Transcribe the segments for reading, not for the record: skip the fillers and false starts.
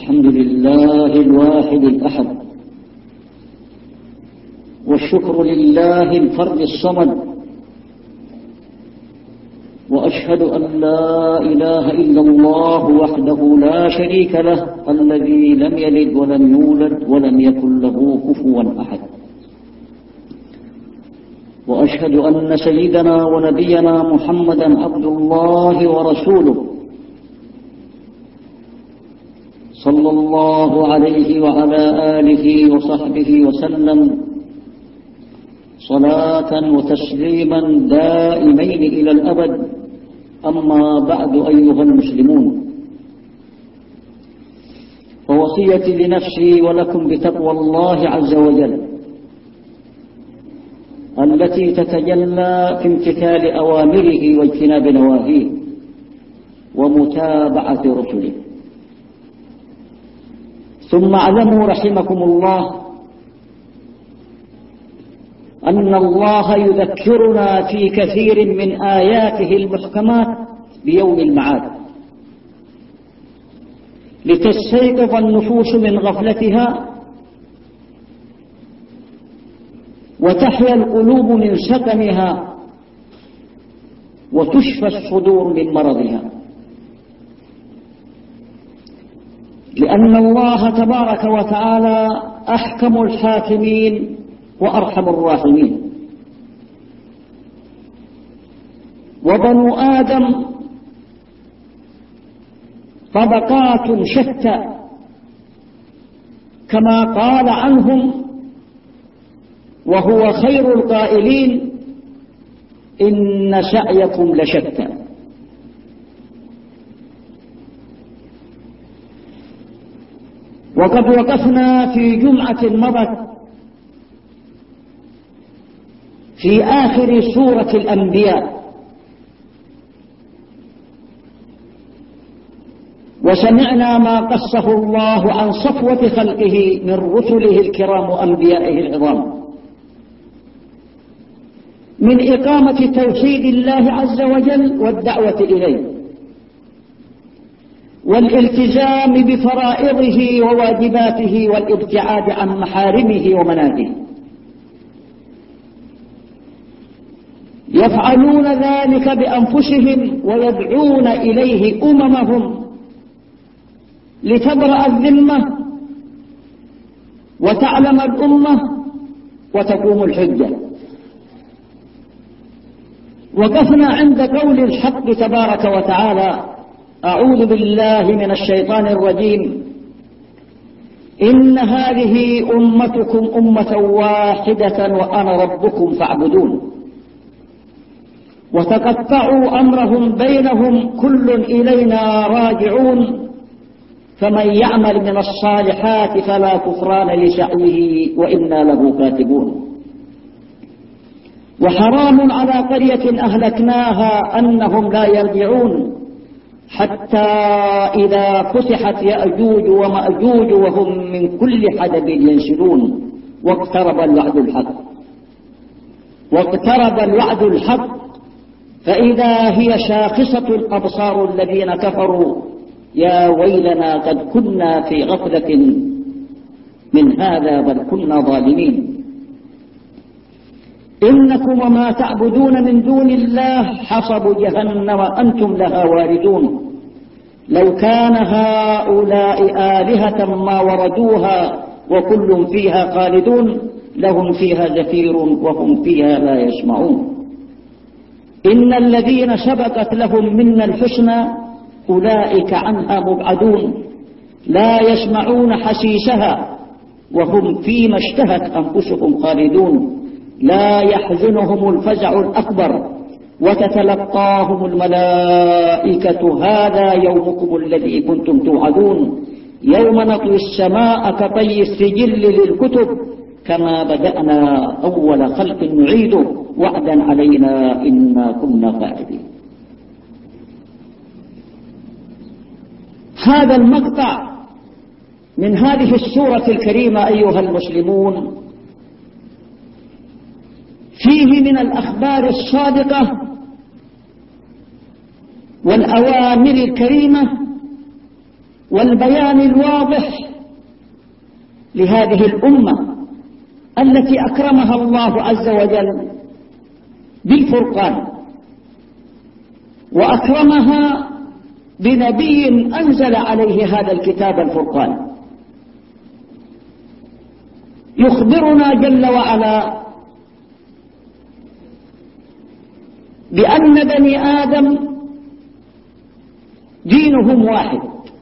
الحمد لله الواحد الأحد، والشكر لله الفرد الصمد، وأشهد أن لا إله إلا الله وحده لا شريك له الذي لم يلد ولم يولد ولم يكن له كفوا أحد، وأشهد أن سيدنا ونبينا محمدا عبد الله ورسوله صلى الله عليه وعلى آله وصحبه وسلم صلاة وتسليما دائمين إلى الأبد. أما بعد أيها المسلمون، فوصيتي لنفسي ولكم بتقوى الله عز وجل التي تتجلى في امتثال أوامره واجتناب نواهيه ومتابعة رسله. ثم اعلموا رحمكم الله أن الله يذكرنا في كثير من آياته المحكمات بيوم المعاد، لتستيقظ النفوس من غفلتها وتحيا القلوب من سقمها وتشفى الصدور من مرضها، لأن الله تبارك وتعالى أحكم الحاكمين وأرحم الراحمين. وبنو آدم طبقات شتى، كما قال عنهم وهو خير القائلين: إن سعيكم لشتى. وقد وقفنا في جمعة مضت في آخر سورة الأنبياء، وسمعنا ما قصه الله عن صفوة خلقه من رسله الكرام وأنبيائه العظام، من إقامة توحيد الله عز وجل والدعوة إليه، والالتزام بفرائضه وواجباته، والابتعاد عن محارمه ومناهيه. يفعلون ذلك بأنفسهم ويدعون إليه أممهم لتبرأ الذمة وتعلم الأمة وتقوم الحجة. وقفنا عند قول الحق تبارك وتعالى: أعوذ بالله من الشيطان الرجيم، إن هذه أمتكم أمة واحدة وأنا ربكم فاعبدون. وتقطعوا أمرهم بينهم كل إلينا راجعون، فمن يعمل من الصالحات فلا كفران لسعيه وإنا له كاتبون. وحرام على قرية أهلكناها أنهم لا يرجعون حتى إذا فتحت يأجوج ومأجوج وهم من كل حدب ينسلون. واقترب الوعد الحق فإذا هي شاخصة الأبصار الذين كفروا يا ويلنا قد كنا في غفلة من هذا بل كنا ظالمين. إنكم وما تعبدون من دون الله حصب جهنم أنتم لها واردون. لو كان هؤلاء آلهة ما وردوها وكل فيها خالدون لهم فيها زفير وهم فيها لا يسمعون. إن الذين سبقت لهم منا الحسنى أولئك عنها مبعدون لا يسمعون حسيسها وهم فيما اشتهت أنفسهم خالدون. لا يحزنهم الفزع الأكبر وتتلقاهم الملائكة هذا يومكم الذي كنتم توعدون. يوم نطوي السماء كطي السجل للكتب كما بدأنا أول خلق نعيده وعدا علينا إنا كنا فاعلين. هذا المقطع من هذه السورة الكريمة أيها المسلمون فيه من الأخبار الصادقة والأوامر الكريمة والبيان الواضح لهذه الأمة التي أكرمها الله عز وجل بالفرقان، وأكرمها بنبي أنزل عليه هذا الكتاب الفرقان. يخبرنا جل وعلا بأن بني آدم دينهم واحد،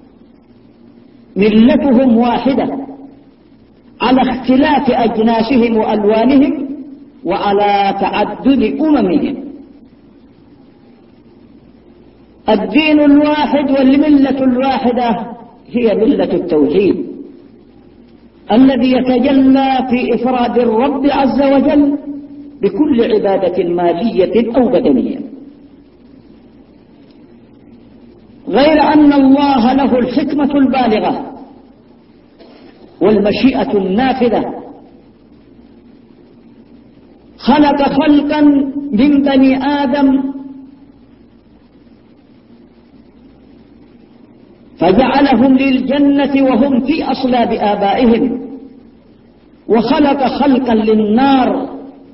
ملتهم واحدة، على اختلاف أجناسهم وألوانهم وعلى تعدد أممهم. الدين الواحد والملة الواحدة هي ملة التوحيد الذي يتجلى في إفراد الرب عز وجل بكل عبادة مالية أو بدنية، غير أن الله له الحكمة البالغة والمشيئة النافذة. خلق خلقا من بني آدم فجعلهم للجنة وهم في أصلاب آبائهم، وخلق خلقا للنار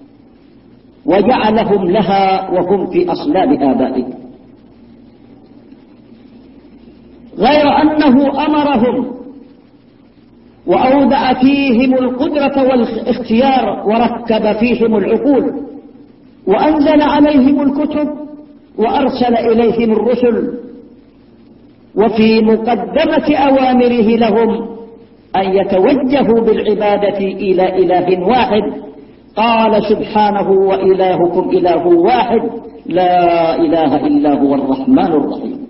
وجعلهم لها وهم في أصلاب آبائهم، غير أنه أمرهم وأودع فيهم القدرة والاختيار وركب فيهم العقول، وأنزل عليهم الكتب وأرسل إليهم الرسل، وفي مقدمة أوامره لهم أن يتوجهوا بالعبادة إلى إله واحد. قال سبحانه: وإلهكم إله واحد لا إله إلا هو الرحمن الرحيم.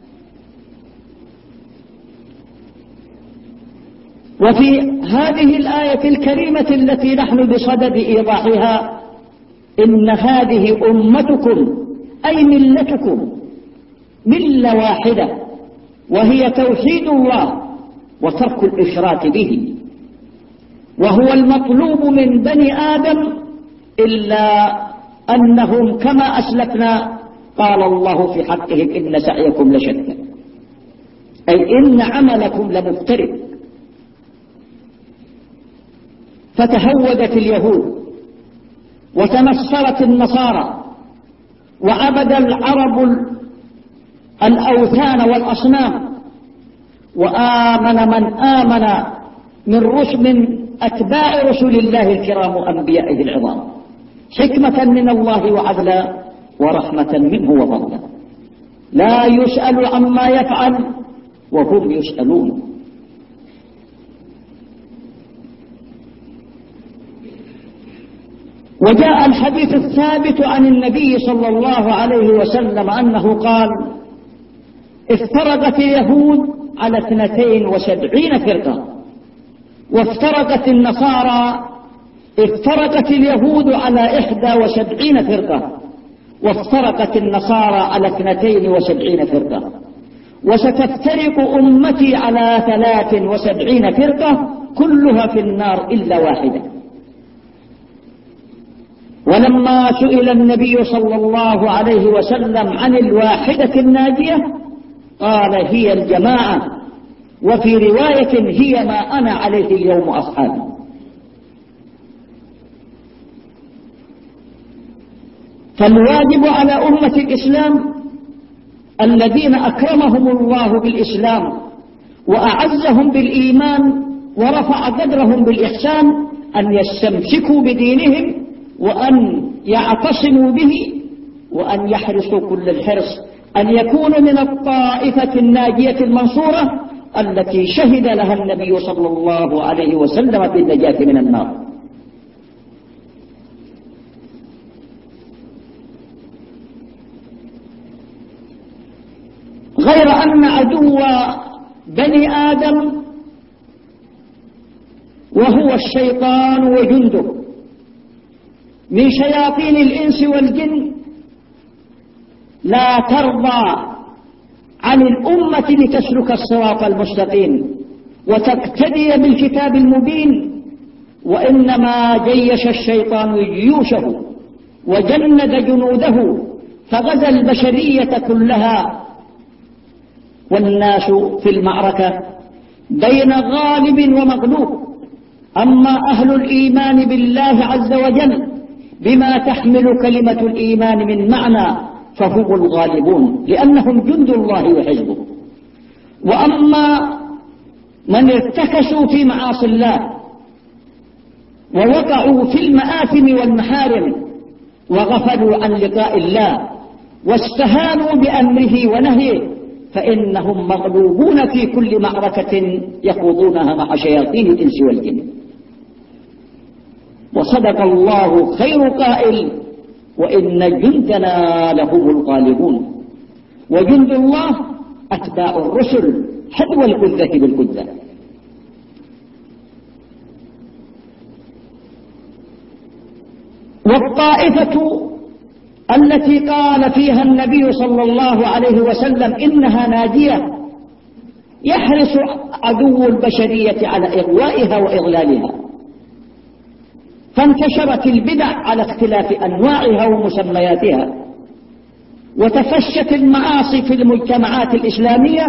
وفي هذه الآية الكريمة التي نحن بصدد إيضاحها: إن هذه أمتكم أي ملتكم ملة واحدة، وهي توحيد الله وترك الإشراك به، وهو المطلوب من بني آدم، إلا أنهم كما أسلفنا قال الله في حقهم: إن سعيكم لشتى، أي إن عملكم لمفترق. فتهودت اليهود وتنصرت النصارى، وعبد العرب الأوثان والأصنام، وآمن من آمن من أتباع رسل الله الكرام أنبيائه العظام، حكمة من الله وعدلا ورحمة منه وفضلا، لا يسأل عما يفعل وهم يسألون. وجاء الحديث الثابت عن النبي صلى الله عليه وسلم أنه قال: افترقت اليهود على 72 فرقة، وافترقت النصارى افترقت اليهود على 71 فرقة، وافترقت النصارى على 72 فرقة، وستفترق أمتي على 73 فرقة كلها في النار إلا واحدة. ولما سئل النبي صلى الله عليه وسلم عن الواحدة الناجية قال: هي الجماعة، وفي رواية: هي ما أنا عليه اليوم أصحابي. فالواجب على أمة الإسلام الذين أكرمهم الله بالإسلام وأعزهم بالإيمان ورفع قدرهم بالإحسان أن يستمسكوا بدينهم، وأن يعتصموا به، وأن يحرصوا كل الحرص أن يكونوا من الطائفة الناجية المنصورة التي شهد لها النبي صلى الله عليه وسلم بالنجاة من النار. غير أن عدو بني آدم وهو الشيطان وجنده من شياطين الإنس والجن لا ترضى عن الأمة لتسلك الصراط المستقيم وتقتدي بالكتاب المبين، وإنما جيش الشيطان جيوشه وجند جنوده فغزا البشرية كلها، والناس في المعركة بين غالب ومغلوب. أما أهل الإيمان بالله عز وجل بما تحمل كلمة الإيمان من معنى فهم الغالبون، لأنهم جند الله وحزبه. وأما من ارتكسوا في معاصي الله ووقعوا في المآثم والمحارم وغفلوا عن لقاء الله واستهانوا بأمره ونهيه فإنهم مغلوبون في كل معركة يخوضونها مع شياطين الإنس والجن. وصدق الله خير قائل: وإن جندنا لهم الغالبون. وجند الله أتباع الرسل حذو الكذة بالكذة. والطائفة التي قال فيها النبي صلى الله عليه وسلم إنها ناجية يحرص عدو البشرية على إغوائها وإضلالها، فانتشرت البدع على اختلاف أنواعها ومسمياتها، وتفشت المعاصي في المجتمعات الإسلامية.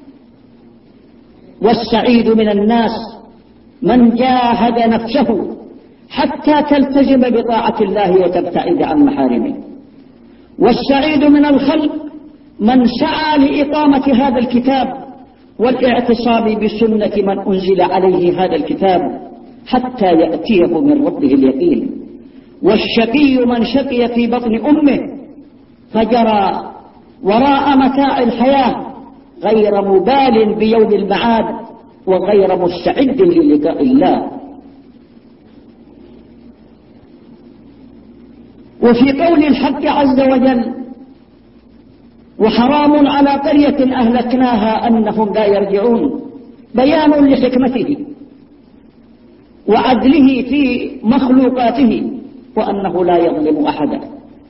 والسعيد من الناس من جاهد نفسه حتى تلتزم بطاعة الله وتبتعد عن محارمه. والسعيد من الخلق من سعى لإقامة هذا الكتاب والاعتصام بسنة من أنزل عليه هذا الكتاب حتى يأتيه من ربه اليقين. والشقي من شقي في بطن أمه فجرى وراء متاع الحياة غير مبال بيوم المعاد وغير مستعد للقاء الله. وفي قول الحق عز وجل: وحرام على قرية أهلكناها أنهم لا يرجعون، بيان لحكمته وعدله في مخلوقاته وأنه لا يظلم أحدا.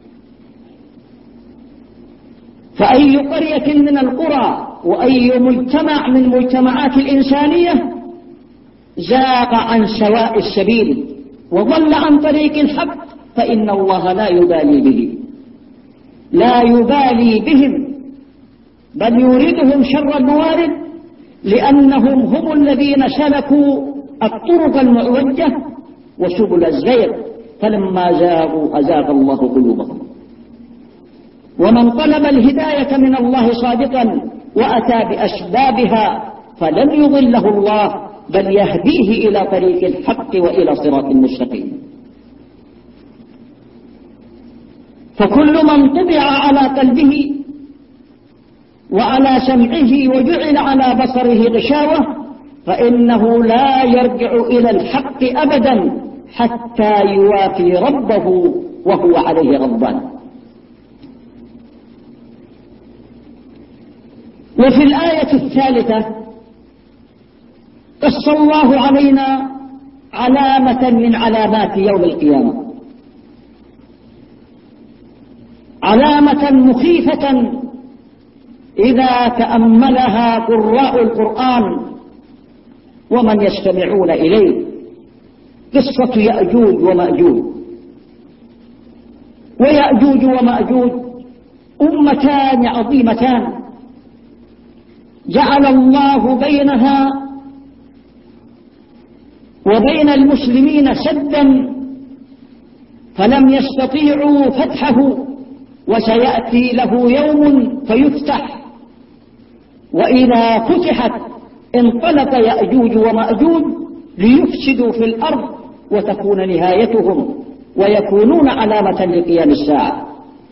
فأي قرية من القرى وأي مجتمع من مجتمعات الإنسانية زاغ عن سواء السبيل وضل عن طريق الحق فإن الله لا يبالي به، لا يبالي بهم، بل يريدهم شر الموارد، لأنهم هم الذين سلكوا الطرق المعوجة وسبل الزيغ، فلما زاغوا أزاغ الله قلوبهم. ومن طلب الهداية من الله صادقا وأتى بأسبابها فلن يضله الله، بل يهديه إلى طريق الحق وإلى صراط مستقيم. فكل من طبع على قلبه وعلى سمعه وجعل على بصره غشاوة فإنه لا يرجع إلى الحق أبدا حتى يوافي ربه وهو عليه غضبان. وفي الآية الثالثة قص الله علينا علامة من علامات يوم القيامة، علامة مخيفة إذا تأملها قراء القرآن ومن يستمعون إليه، قصة يأجوج ومأجوج. ويأجوج ومأجوج أمتان عظيمتان جعل الله بينها وبين المسلمين سدا فلم يستطيعوا فتحه، وسيأتي له يوم فيفتح، وإذا فتحت انطلق يأجوج ومأجوج ليفسدوا في الأرض وتكون نهايتهم ويكونون علامة لقيام الساعة.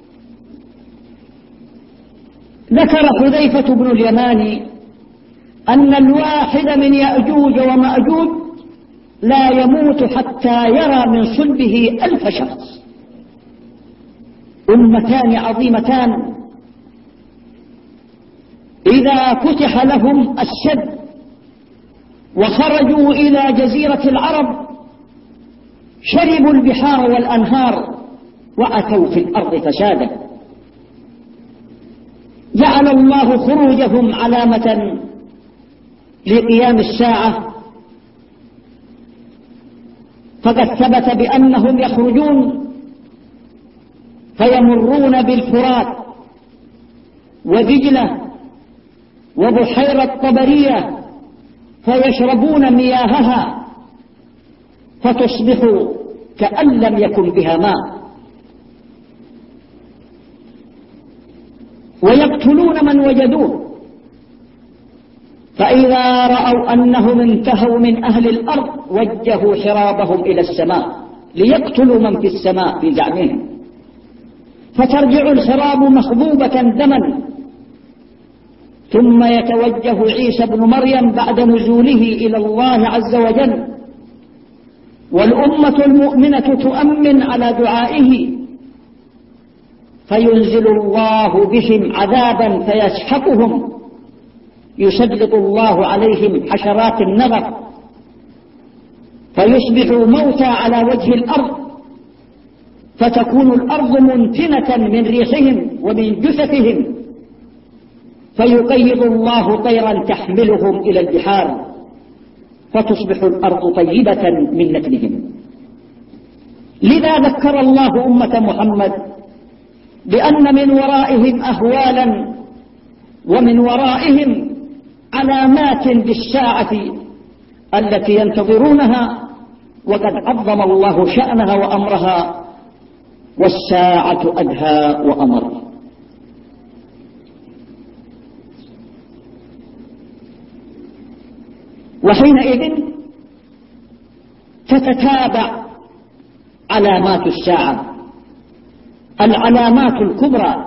ذكر حذيفة بن اليمان أن الواحد من يأجوج ومأجوج لا يموت حتى يرى من صلبه 1000 شخص. أمتان عظيمتان إذا فتح لهم السد وخرجوا إلى جزيرة العرب شربوا البحار والأنهار وأتوا في الأرض فسادا. جعل الله خروجهم علامة لقيام الساعة، فقد ثبت بأنهم يخرجون فيمرون بالفرات ودجلة وبحيرة طبرية فيشربون مياهها فتصبح كأن لم يكن بها ماء، ويقتلون من وجدوه، فإذا رأوا أنهم انتهوا من أهل الأرض وجهوا حرابهم إلى السماء ليقتلوا من في السماء في زعمهم، فترجع الحراب مخضوبة دما، ثم يتوجه عيسى بن مريم بعد نزوله إلى الله عز وجل، والأمة المؤمنة تؤمن على دعائه، فينزل الله بهم عذابا فيسحقهم، يسلط الله عليهم حشرات النغف فيصبحوا موتى على وجه الأرض، فتكون الأرض منتنة من ريحهم ومن جثثهم، فيقيض الله طيرا تحملهم إلى البحار فتصبح الأرض طيبة من نتنهم. لذا ذكر الله أمة محمد بأن من ورائهم أهوالا ومن ورائهم علامات بالساعة التي ينتظرونها، وقد عظم الله شأنها وأمرها، والساعة أدهى وأمر. وحينئذ تتتابع علامات الساعة، العلامات الكبرى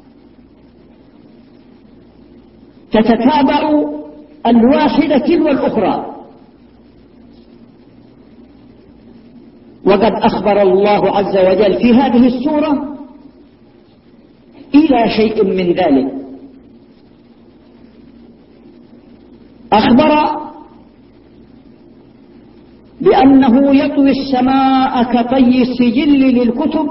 تتتابع الواحدة تلو الأخرى. وقد أخبر الله عز وجل في هذه السورة إلى شيء من ذلك. أخبر بأنه يطوي السماء كطي السجل للكتب،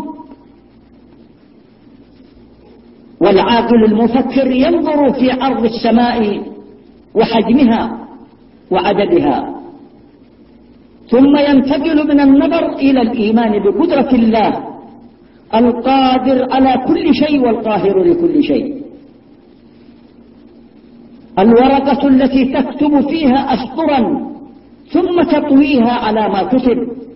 والعاقل المفكر ينظر في عرض السماء وحجمها وعددها، ثم ينتقل من النظر إلى الإيمان بقدرة الله القادر على كل شيء والقاهر لكل شيء. الورقة التي تكتب فيها أسطرا ثم تطويها على ما كتب،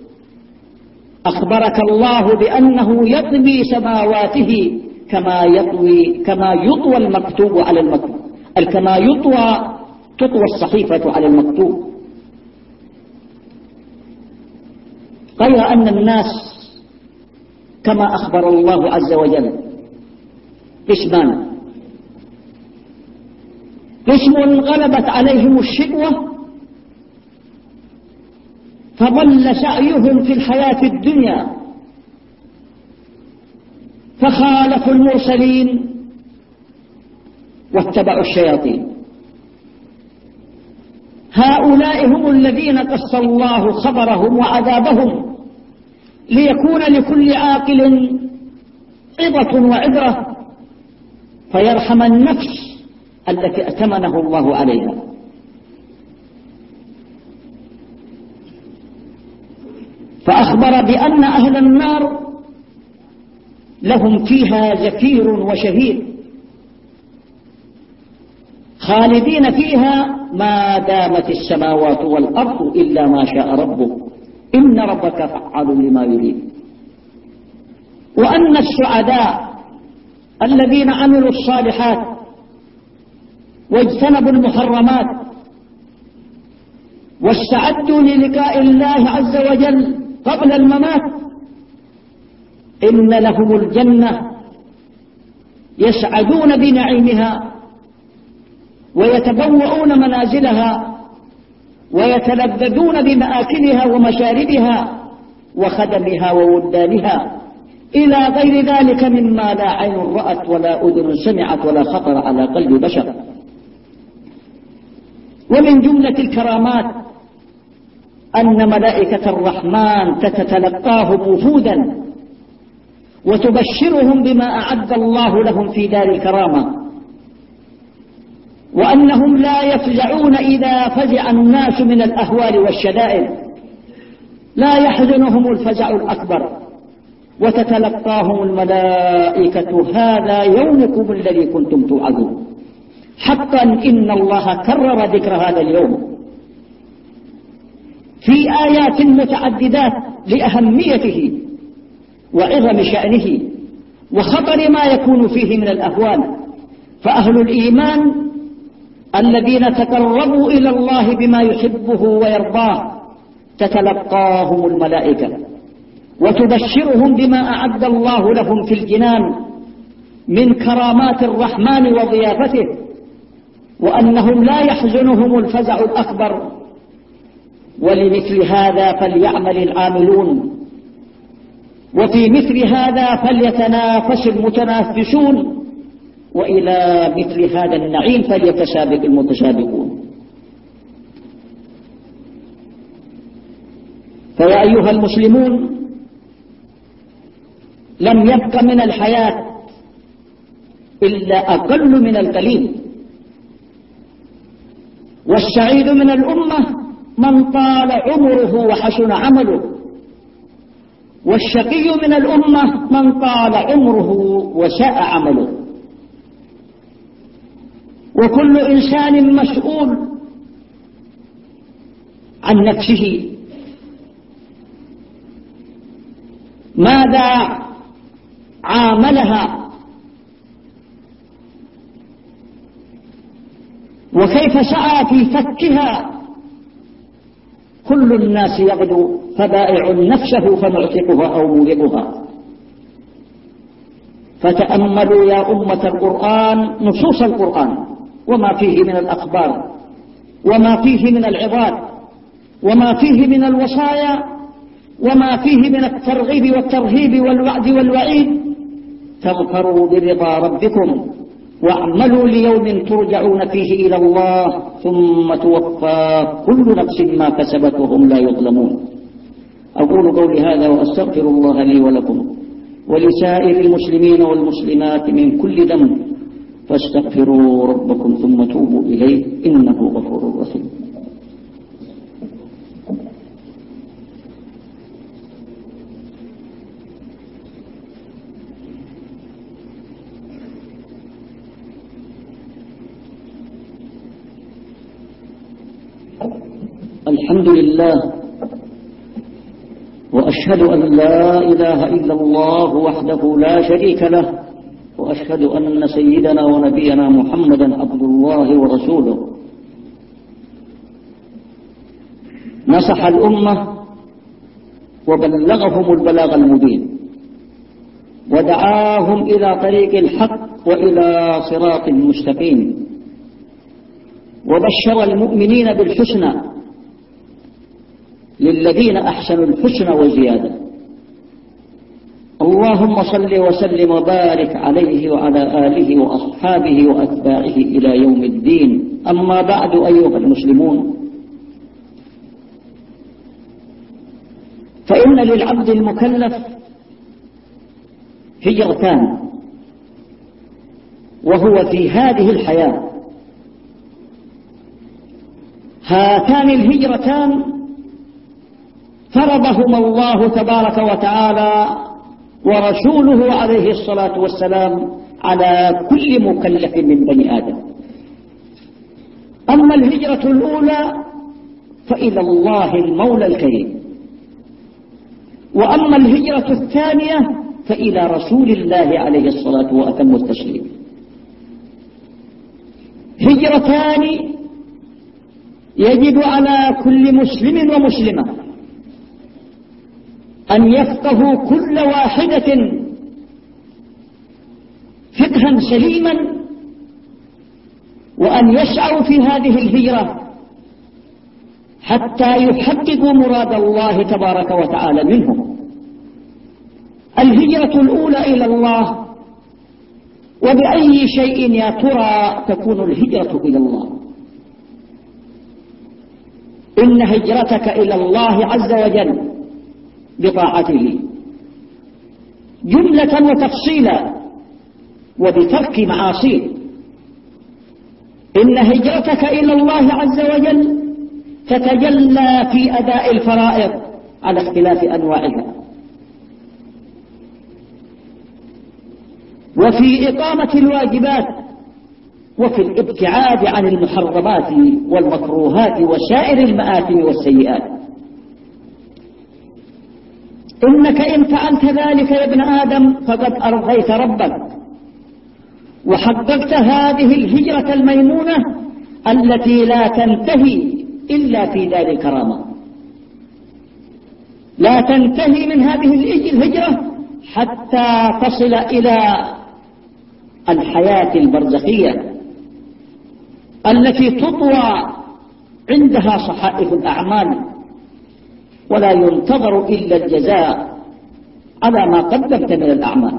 أخبرك الله بأنه يطوي سماواته كما يطوى المكتوب على المكتوب، كما تطوى الصحيفة على المكتوب. غير أن الناس كما أخبر الله عز وجل قسمان: قسم غلبت عليهم الشقوة فضل سعيهم في الحياة الدنيا فخالفوا المرسلين واتبعوا الشياطين. هؤلاء هم الذين قص الله خبرهم وعذابهم ليكون لكل عاقل عظة وعبرة، فيرحم النفس التي ائتمنه الله عليها. فأخبر بأن أهل النار لهم فيها زفير وشهير خالدين فيها ما دامت السماوات والأرض إلا ما شاء ربك إن ربك فعال لما يريد. وأن السعداء الذين عملوا الصالحات واجتنبوا المحرمات واستعدوا للقاء الله عز وجل قبل الممات إن لهم الجنة يسعدون بنعيمها ويتبوؤون منازلها ويتلذذون بمآكلها ومشاربها وخدمها وولدانها إلى غير ذلك مما لا عين رأت ولا أذن سمعت ولا خطر على قلب بشر. ومن جملة الكرامات أن ملائكة الرحمن تتلقاهم وفودا وتبشرهم بما أعد الله لهم في دار الكرامة، وأنهم لا يفزعون إذا فزع الناس من الأهوال والشدائد، لا يحزنهم الفزع الأكبر، وتتلقاهم الملائكة هذا يومكم الذي كنتم توعدون. حقا إن الله كرر ذكر هذا اليوم في آيات متعددات لأهميته وعظم شأنه وخطر ما يكون فيه من الأهوال. فأهل الإيمان الذين تقربوا إلى الله بما يحبه ويرضاه تتلقاهم الملائكة وتبشرهم بما أعد الله لهم في الجنان من كرامات الرحمن وضيافته، وأنهم لا يحزنهم الفزع الأكبر. ولمثل هذا فليعمل العاملون، وفي مثل هذا فليتنافس المتنافسون، وإلى مثل هذا النعيم فليتسابق المتسابقون. فيا أيها المسلمون، لم يبق من الحياة إلا أقل من القليل، والسعيد من الأمة من طال عمره وحسن عمله، والشقي من الأمة من طال عمره وساء عمله. وكل إنسان مسؤول عن نفسه، ماذا عاملها وكيف سعى في فكها. كل الناس يغدو فبائع نفسه فمعتقها أو موبقها. فتأملوا يا أمة القرآن نصوص القرآن وما فيه من الأخبار وما فيه من العظات وما فيه من الوصايا وما فيه من الترغيب والترهيب والوعد والوعيد. تغفروا برضا ربكم واعملوا ليوم ترجعون فيه إلى الله ثم توفى كل نفس ما كسبت وهم لا يظلمون. أقول قولي هذا وأستغفر الله لي ولكم ولسائر المسلمين والمسلمات من كل ذنب، فاستغفروا ربكم ثم توبوا إليه إنه غفور رحيم. الحمد لله، وأشهد أن لا إله إلا الله وحده لا شريك له، وأشهد أن سيدنا ونبينا محمدا عبد الله ورسوله. نصح الأمة وبلغهم البلاغ المبين ودعاهم إلى طريق الحق وإلى صراط مستقيم، وبشر المؤمنين بالحسنى للذين أحسنوا الحسنى وزيادة. اللهم صل وسلم وبارك عليه وعلى آله وأصحابه وأتباعه إلى يوم الدين. أما بعد أيها المسلمون، فإن للعبد المكلف هجرتان، وهو في هذه الحياة. هاتان الهجرتان فرضهما الله تبارك وتعالى ورسوله عليه الصلاة والسلام على كل مكلف من بني آدم. أما الهجرة الأولى فإلى الله المولى الكريم، وأما الهجرة الثانية فإلى رسول الله عليه الصلاة وأتم التسليم. هجرتان يجب على كل مسلم ومسلمة أن يفقهوا كل واحدة فقها سليما، وأن يسعوا في هذه الهجرة حتى يحققوا مراد الله تبارك وتعالى منهم. الهجرة الأولى إلى الله. وبأي شيء يا ترى تكون الهجرة إلى الله؟ إن هجرتك إلى الله عز وجل بطاعته جملة وتفصيلا وبترك معاصيه. إن هجرتك إلى الله عز وجل تتجلى في أداء الفرائض على اختلاف أنواعها، وفي إقامة الواجبات وفي الابتعاد عن المحرمات والمكروهات وسائر المآثم والسيئات. إنك إن فعلت ذلك يا ابن آدم فقد أرضيت ربك وحققت هذه الهجرة الميمونة التي لا تنتهي إلا في دار الكرامة. لا تنتهي من هذه الهجرة حتى تصل إلى الحياة البرزخية التي تطوى عندها صحائف الأعمال ولا ينتظر إلا الجزاء على ما قدمت من الأعمال.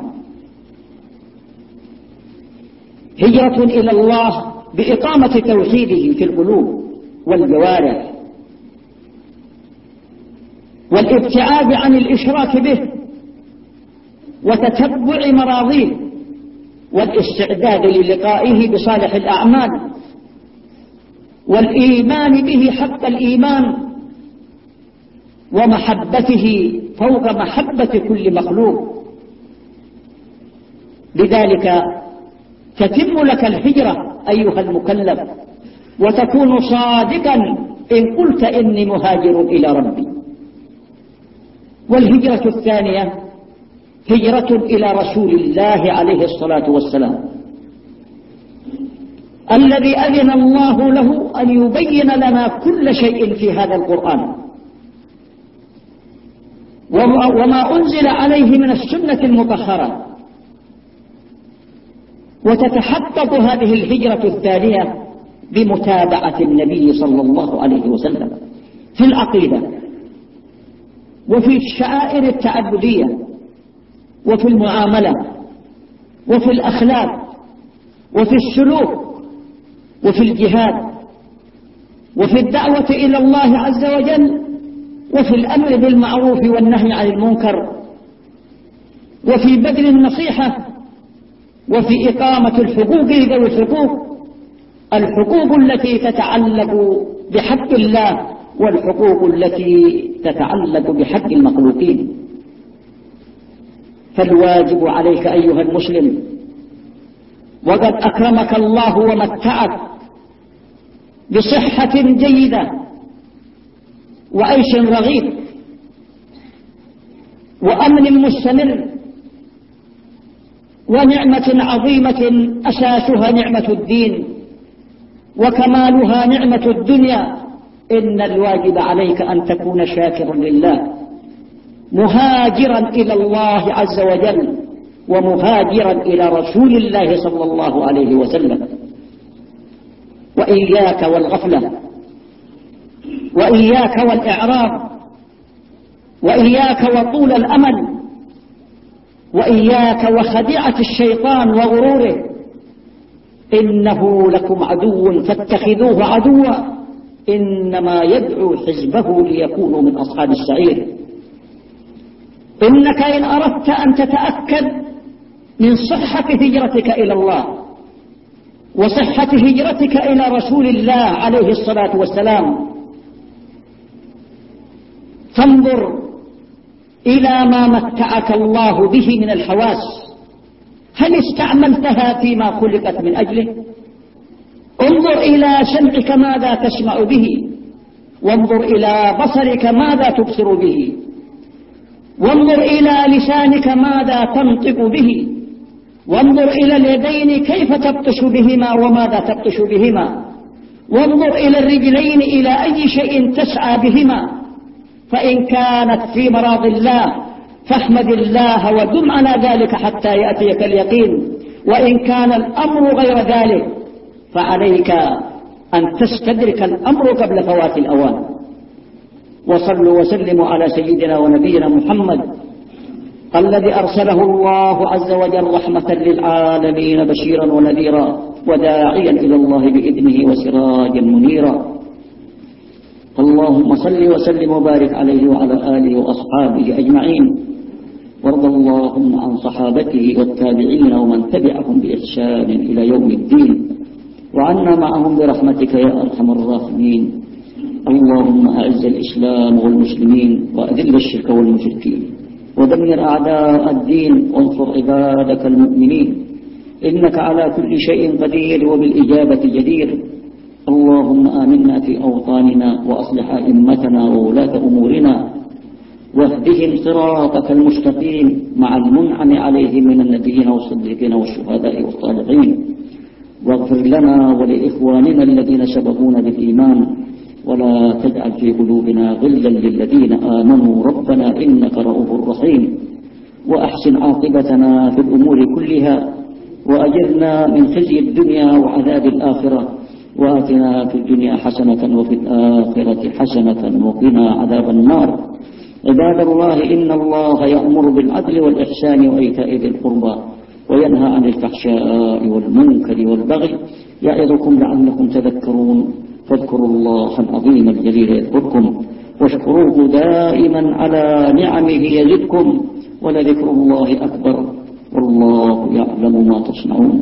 هجرة إلى الله بإقامة توحيده في القلوب والجوارح والابتعاد عن الإشراك به وتتبع مراضيه والاستعداد للقائه بصالح الأعمال والإيمان به حق الإيمان ومحبته فوق محبة كل مخلوق. لذلك تتم لك الهجرة أيها المكلف وتكون صادقا إن قلت إني مهاجر إلى ربي. والهجرة الثانية هجرة إلى رسول الله عليه الصلاة والسلام الذي أذن الله له أن يبين لنا كل شيء في هذا القرآن وما أنزل عليه من السنة المطهرة. وتتحقق هذه الهجرة الثانية بمتابعة النبي صلى الله عليه وسلم في العقيدة وفي الشعائر التعبدية وفي المعاملة وفي الأخلاق وفي السلوك وفي الجهاد وفي الدعوة إلى الله عز وجل وفي الأمر بالمعروف والنهي عن المنكر وفي بذل النصيحة وفي إقامة الحقوق ذوي الحقوق التي تتعلق بحق الله والحقوق التي تتعلق بحق المخلوقين. فالواجب عليك أيها المسلم وقد أكرمك الله ومتعك بصحة جيدة وعيش رغيد وأمن مستمر ونعمة عظيمة أساسها نعمة الدين وكمالها نعمة الدنيا. إن الواجب عليك أن تكون شاكرا لله مهاجرا إلى الله عز وجل ومهاجرا إلى رسول الله صلى الله عليه وسلم. وإياك والغفلة وإياك والإعراض وإياك وطول الأمل وإياك وخديعة الشيطان وغروره. إنه لكم عدو فاتخذوه عدوا إنما يدعو حزبه ليكونوا من أصحاب السعير. إنك إن أردت أن تتأكد من صحة هجرتك إلى الله وصحة هجرتك إلى رسول الله عليه الصلاة والسلام فانظر إلى ما متعك الله به من الحواس. هل استعملتها فيما خلقت من أجله؟ انظر إلى سمعك ماذا تسمع به وانظر إلى بصرك ماذا تبصر به وانظر إلى لسانك ماذا تنطق به وانظر إلى اليدين كيف تبطش بهما وماذا تبطش بهما وانظر إلى الرجلين إلى أي شيء تسعى بهما. فإن كانت في مراض الله فاحمد الله ودم على ذلك حتى يأتيك اليقين. وإن كان الأمر غير ذلك فعليك أن تستدرك الأمر قبل فوات الأوان. وصلوا وسلموا على سيدنا ونبينا محمد الذي أرسله الله عز وجل رحمة للعالمين بشيرا ونذيرا وداعيا إلى الله بإذنه وسراجا منيرا. اللهم صل وسلم وبارك عليه وعلى آله وأصحابه أجمعين وارض اللهم عن صحابته والتابعين ومن تبعهم بإحسان إلى يوم الدين وعنا معهم برحمتك يا أرحم الراحمين. اللهم أعز الإسلام والمسلمين وأذل الشرك والمشركين ودمر أعداء الدين وانصر عبادك المؤمنين. إنك على كل شيء قدير وبالإجابة جدير. اللهم آمنا في أوطاننا وأصلح أئمتنا وولاة أمورنا واهدهم صراطك المستقيم مع المنعم عليهم من النبيين والصديقين والشهداء والصالحين. واغفر لنا ولإخواننا الذين سبقونا بالإيمان ولا تجعل في قلوبنا غلا للذين آمنوا ربنا إنك رؤوف رحيم. وأحسن عاقبتنا في الأمور كلها وأجرنا من خزي الدنيا وعذاب الآخرة وآتنا في الدنيا حسنة وفي الآخرة حسنة وقنا عذاب النار. عباد الله إن الله يأمر بالعدل والإحسان وإيتاء ذي القربى وينهى عن الفحشاء والمنكر والبغي يعظكم لعلكم تذكرون. فاذكروا الله العظيم الجليل يذكركم واشكروه دائما على نعمه يزدكم ولذكر الله أكبر والله يعلم ما تصنعون.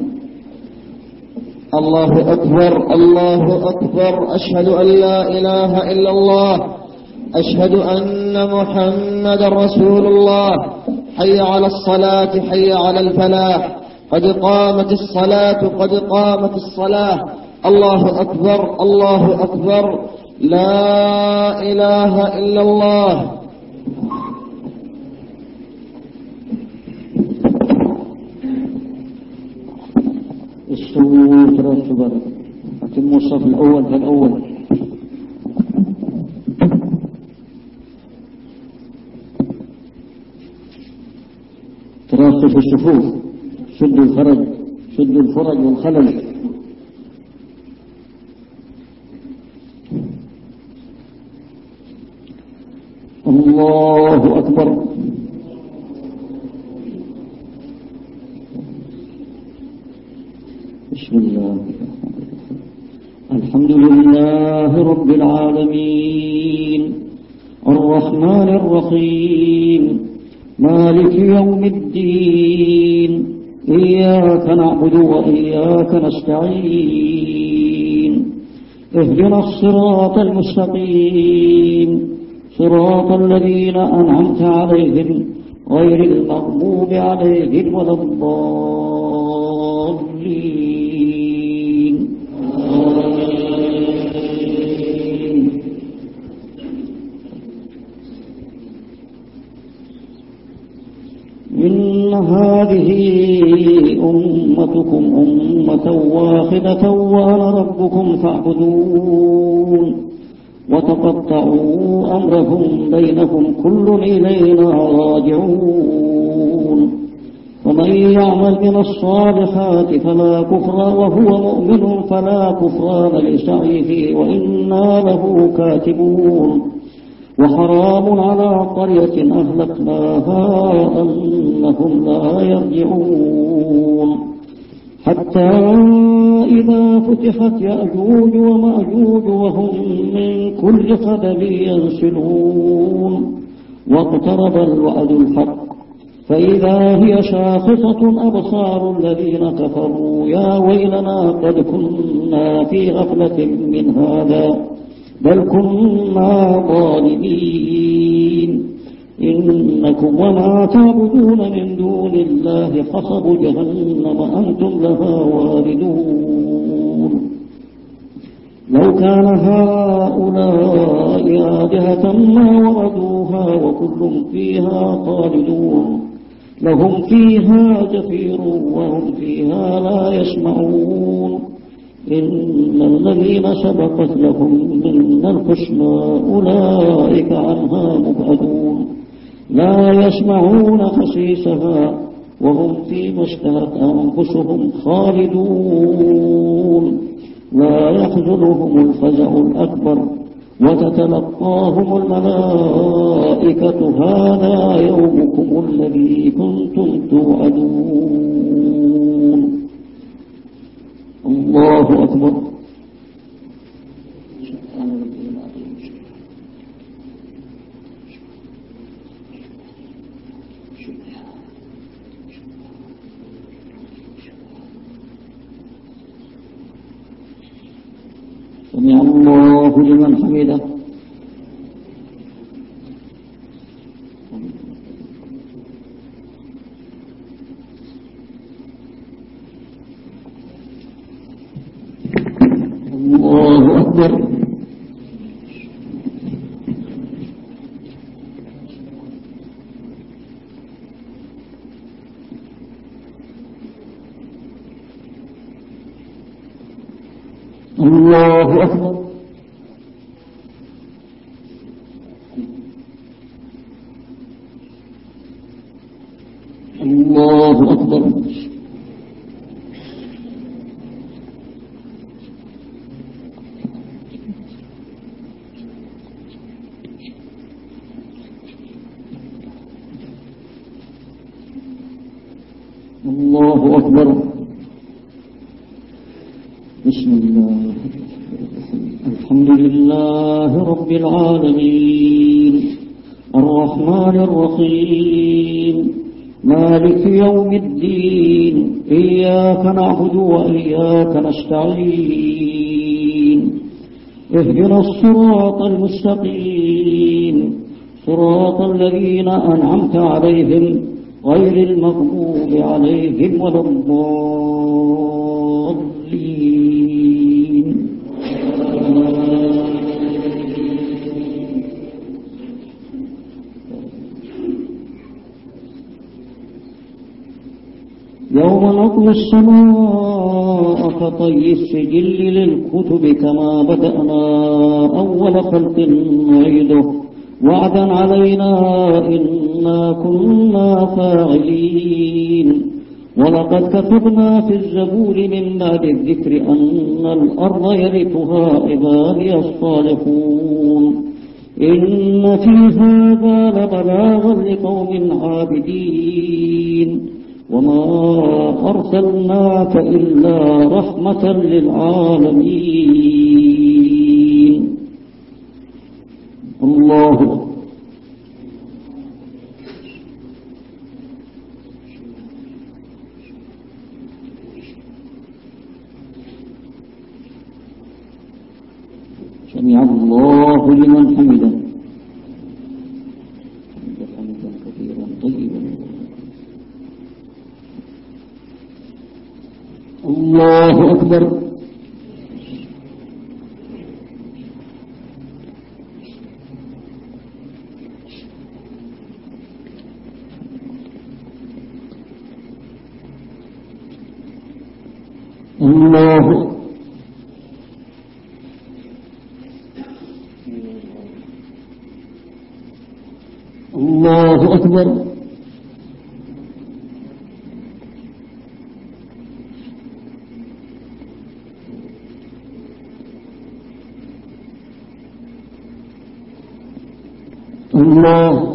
الله أكبر الله أكبر. أشهد أن لا إله إلا الله. أشهد أن محمد رسول الله. حي على الصلاة حي على الفلاح. قد قامت الصلاة قد قامت الصلاة. الله أكبر الله أكبر. لا إله إلا الله. استووا ترتبا أتموا الصف الأول فالأول. تراصوا في الصفوف. شدوا الفرج والخلل. الله أكبر. بسم الله الحمد لله رب العالمين الرحمن الرحيم مالك يوم الدين إياك نعبد وإياك نستعين اهدنا الصراط المستقيم صراط الذين أنعمت عليهم غير المغضوب عليهم ولا الضالين. إن هذه أمتكم أمة واحدة وأنا ربكم فاعبدون وتقطعوا أمرهم بينهم كل إلينا راجعون. ومن يعمل من الصالحات فلا كفر وهو مؤمن فلا كفران لسعيه وإنا له كاتبون. وحرام على قرية أهلكناها أنهم لا يرجعون حتى إذا فتحت يأجوج ومأجوج وهم من كل قبل ينسلون واقترب الوعد الحق فإذا هي شاخصة أبصار الذين كفروا يا ويلنا قد كنا في غفلة من هذا بل كنا ظالمين. إنكم وما تعبدون من دون الله حصب جهنم أنتم لها واردون. لو كان هؤلاء آلهة ما وردوها وكل فيها خالدون لهم فيها زفير وهم فيها لا يسمعون. إن الذين سبقت لهم من الحسنى أولئك عنها مبعدون لا يسمعون حسيسها وهم فيما اشتهت أنفسهم خالدون. لا يحزنهم الفزع الأكبر وتتلقاهم الملائكة هذا يومكم الذي كنتم توعدون. الله أكبر. سمع الله لمن حمده. أكبر الله أكبر الله أكبر بسم الله الحمد لله رب العالمين الرحمن الرحيم مالك يوم الدين إياك نعبد وإياك نستعين اهدنا الصراط المستقيم صراط الذين أنعمت عليهم غير المغضوب عليهم ولا الضالين يوم نطوي السماء كطي السجل للكتب كما بدأنا أول خلق نعيده وعدا علينا إنا كنا فاعلين ولقد كتبنا في الزبور من بعد الذكر أن الأرض يرثها عبادي الصالحون إن في هذا لبلاغا لقوم عابدين وما أرسلناك إلا رحمة للعالمين الله سمع الله لمن حمده حمدا كثيرا طيبا الله أكبر الله الله أكبر الله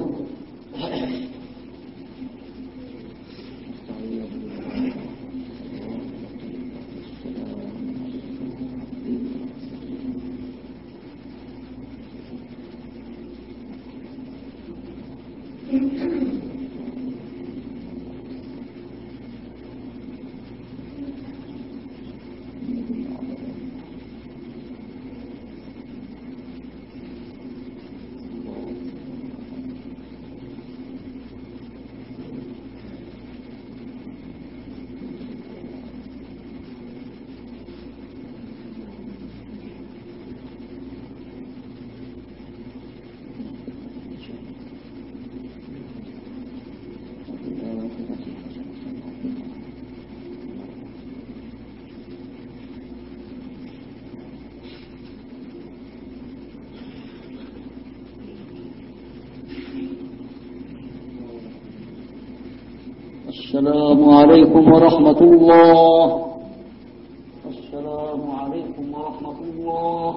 السلام عليكم ورحمة الله السلام عليكم ورحمة الله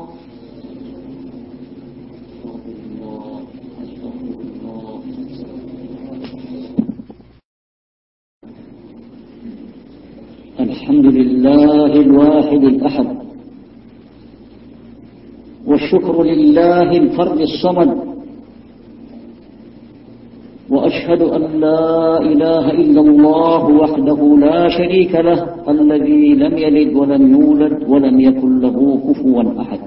الحمد لله الواحد الأحد والشكر لله الفرد الصمد وأشهد أن لا إله إلا الله وحده لا شريك له الذي لم يلد ولم يولد ولم يكن له كفوا أحد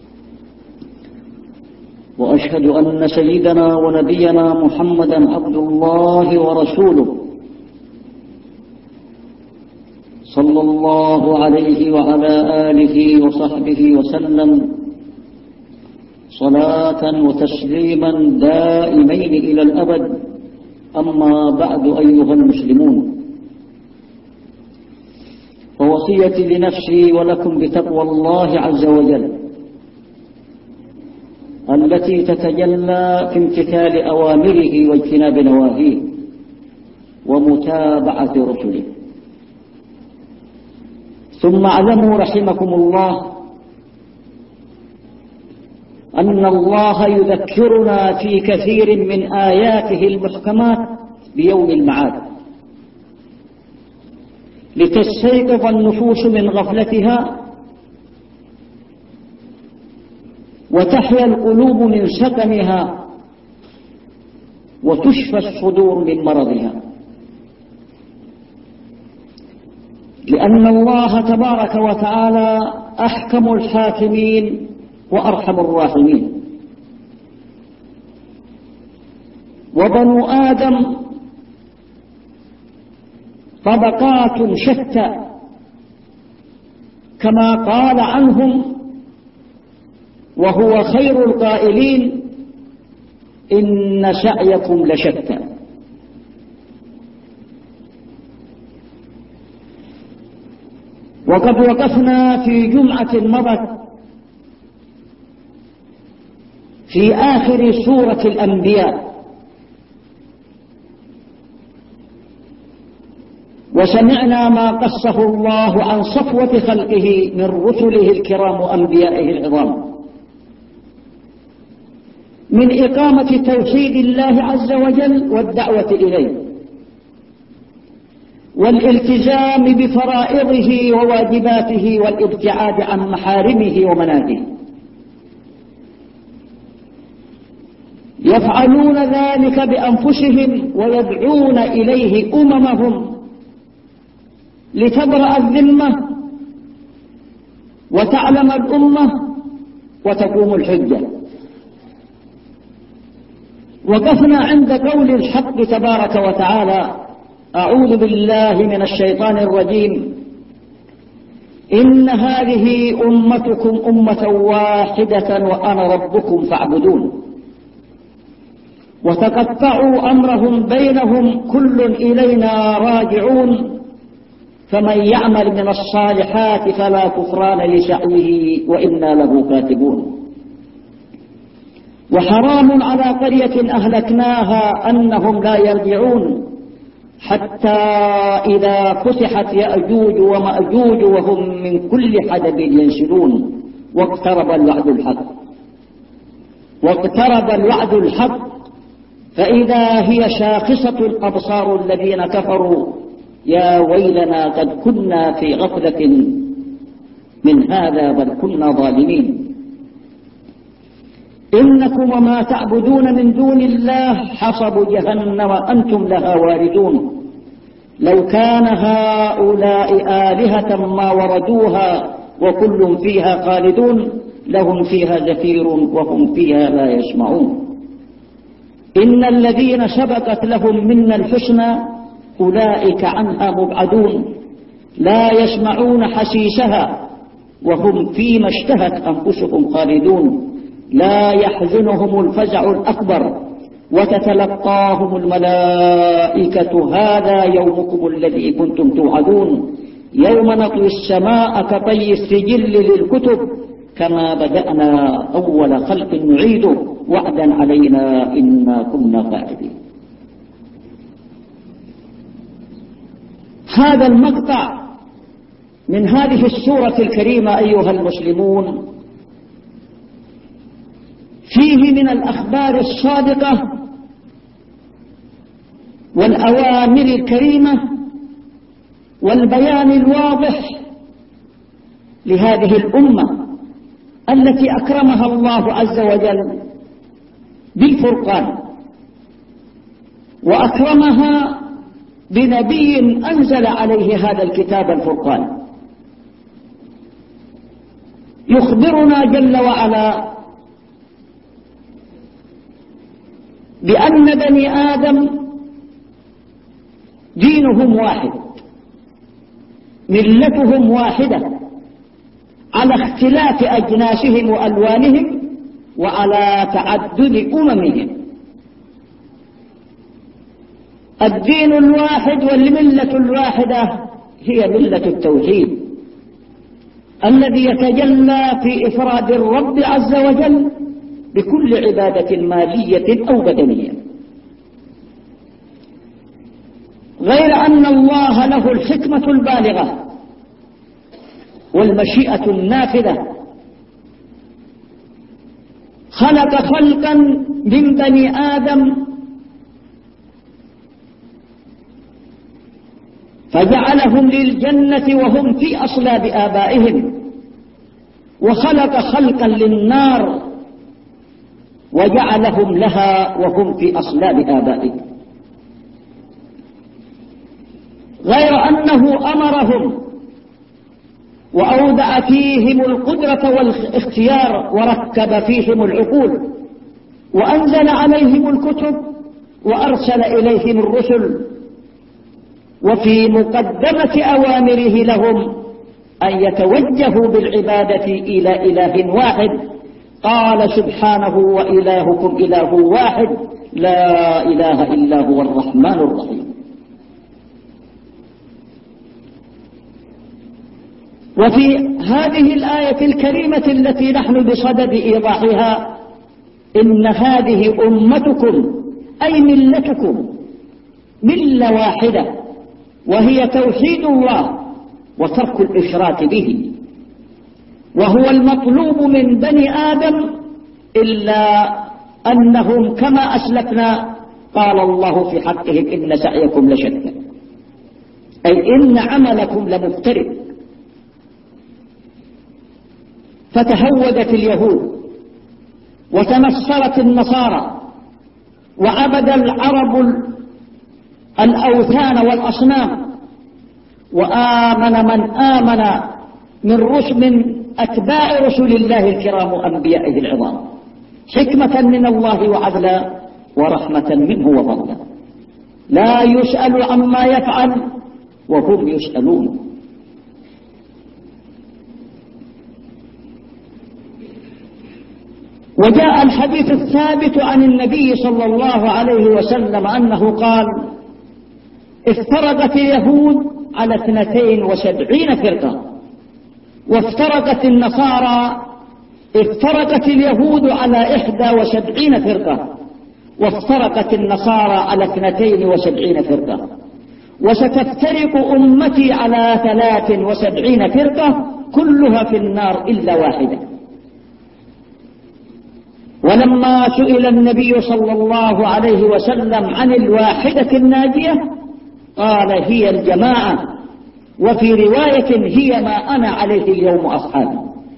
وأشهد أن سيدنا ونبينا محمدا عبد الله ورسوله صلى الله عليه وعلى آله وصحبه وسلم صلاة وتسليما دائمين إلى الأبد أما بعد أيها المسلمون فوصيتي لنفسي ولكم بتقوى الله عز وجل التي تتجلى في امتثال أوامره واجتناب نواهيه ومتابعة رسله. ثم اعلموا رحمكم الله أن الله يذكرنا في كثير من آياته المحكمات بيوم المعاد لتستيقظ النفوس من غفلتها وتحيا القلوب من سقمها وتشفى الصدور من مرضها، لأن الله تبارك وتعالى أحكم الحاكمين وأرحم الراحمين. وبنو آدم طبقات شتى كما قال عنهم وهو خير القائلين: إن سعيكم لشتى. وقد وقفنا في جمعة مضت في آخر سورة الأنبياء، وسمعنا ما قصه الله عن صفوة خلقه من رسله الكرام وأنبيائه العظام من إقامة توحيد الله عز وجل والدعوة إليه والالتزام بفرائضه وواجباته والابتعاد عن محارمه ومناهيه. يفعلون ذلك بأنفسهم ويدعون إليه أممهم لتبرأ الذمة وتعلم الأمة وتقوم الحجة. وقفنا عند قول الحق تبارك وتعالى: أعوذ بالله من الشيطان الرجيم، إن هذه أمتكم أمة واحدة وأنا ربكم فاعبدون. وتقطعوا أمرهم بينهم كل إلينا راجعون، فمن يعمل من الصالحات فلا كفران لسعيه وإنا له كاتبون. وحرام على قرية أهلكناها أنهم لا يرجعون حتى إذا فتحت يأجوج ومأجوج وهم من كل حدب ينسلون واقترب الوعد الحق فإذا هي شاخصة الأبصار الذين كفروا يا ويلنا قد كنا في غفلة من هذا بل كنا ظالمين. إنكم وما تعبدون من دون الله حصب جهنم أنتم لها واردون. لو كان هؤلاء آلهة ما وردوها وكل فيها خالدون لهم فيها زفير وهم فيها لا يسمعون. إن الذين سبقت لهم منا الحسنى أولئك عنها مبعدون لا يسمعون حسيسها وهم فيما اشتهت أنفسهم خالدون. لا يحزنهم الفزع الأكبر وتتلقاهم الملائكة هذا يومكم الذي كنتم توعدون يوم نطوي السماء كطي السجل للكتب كما بدأنا أول خلق نعيده وعدا علينا إنا كنا فاعلين. هذا المقطع من هذه السورة الكريمة أيها المسلمون فيه من الأخبار الصادقة والأوامر الكريمة والبيان الواضح لهذه الأمة التي أكرمها الله عز وجل بالفرقان وأكرمها بنبي أنزل عليه هذا الكتاب الفرقان. يخبرنا جل وعلا بأن بني آدم دينهم واحد ملتهم واحدة على اختلاف أجناسهم وألوانهم وعلى تعدد أممهم. الدين الواحد والملة الواحدة هي ملة التوحيد الذي يتجلى في إفراد الرب عز وجل بكل عبادة مالية أو بدنية، غير أن الله له الحكمة البالغة والمشيئة النافذة. خلق خلقا من بني آدم فجعلهم للجنة وهم في أصلاب آبائهم، وخلق خلقا للنار وجعلهم لها وهم في أصلاب آبائهم، غير أنه أمرهم وأودع فيهم القدرة والاختيار وركب فيهم العقول وأنزل عليهم الكتب وأرسل إليهم الرسل، وفي مقدمة أوامره لهم أن يتوجهوا بالعبادة إلى إله واحد. قال سبحانه: وإلهكم إله واحد لا إله إلا هو الرحمن الرحيم. وفي هذه الآية الكريمة التي نحن بصدد إيضاحها: إن هذه أمتكم أي ملتكم ملة واحدة، وهي توحيد الله وترك الإشراك به، وهو المطلوب من بني آدم، إلا أنهم كما أسلفنا قال الله في حقهم: إن سعيكم لشتى، أي إن عملكم لمفترق. فتهودت اليهود وتنصرت النصارى وعبد العرب الأوثان والأصنام، وآمن من آمن من أتباع رسل الله الكرام أنبيائه العظام، حكمة من الله وعدلا ورحمة منه وفضلا، لا يسأل عما يفعل وهم يسألون. وجاء الحديث الثابت عن النبي صلى الله عليه وسلم أنه قال: افترقت اليهود على 72 فرقة، وافترقت اليهود على 71 فرقة، وافترقت النصارى على 72 فرقة، وستفترق أمتي على 73 فرقة كلها في النار إلا واحدة. ولما سئل النبي صلى الله عليه وسلم عن الواحدة الناجية قال: هي الجماعة، وفي رواية: هي ما أنا عليه اليوم أصحابي.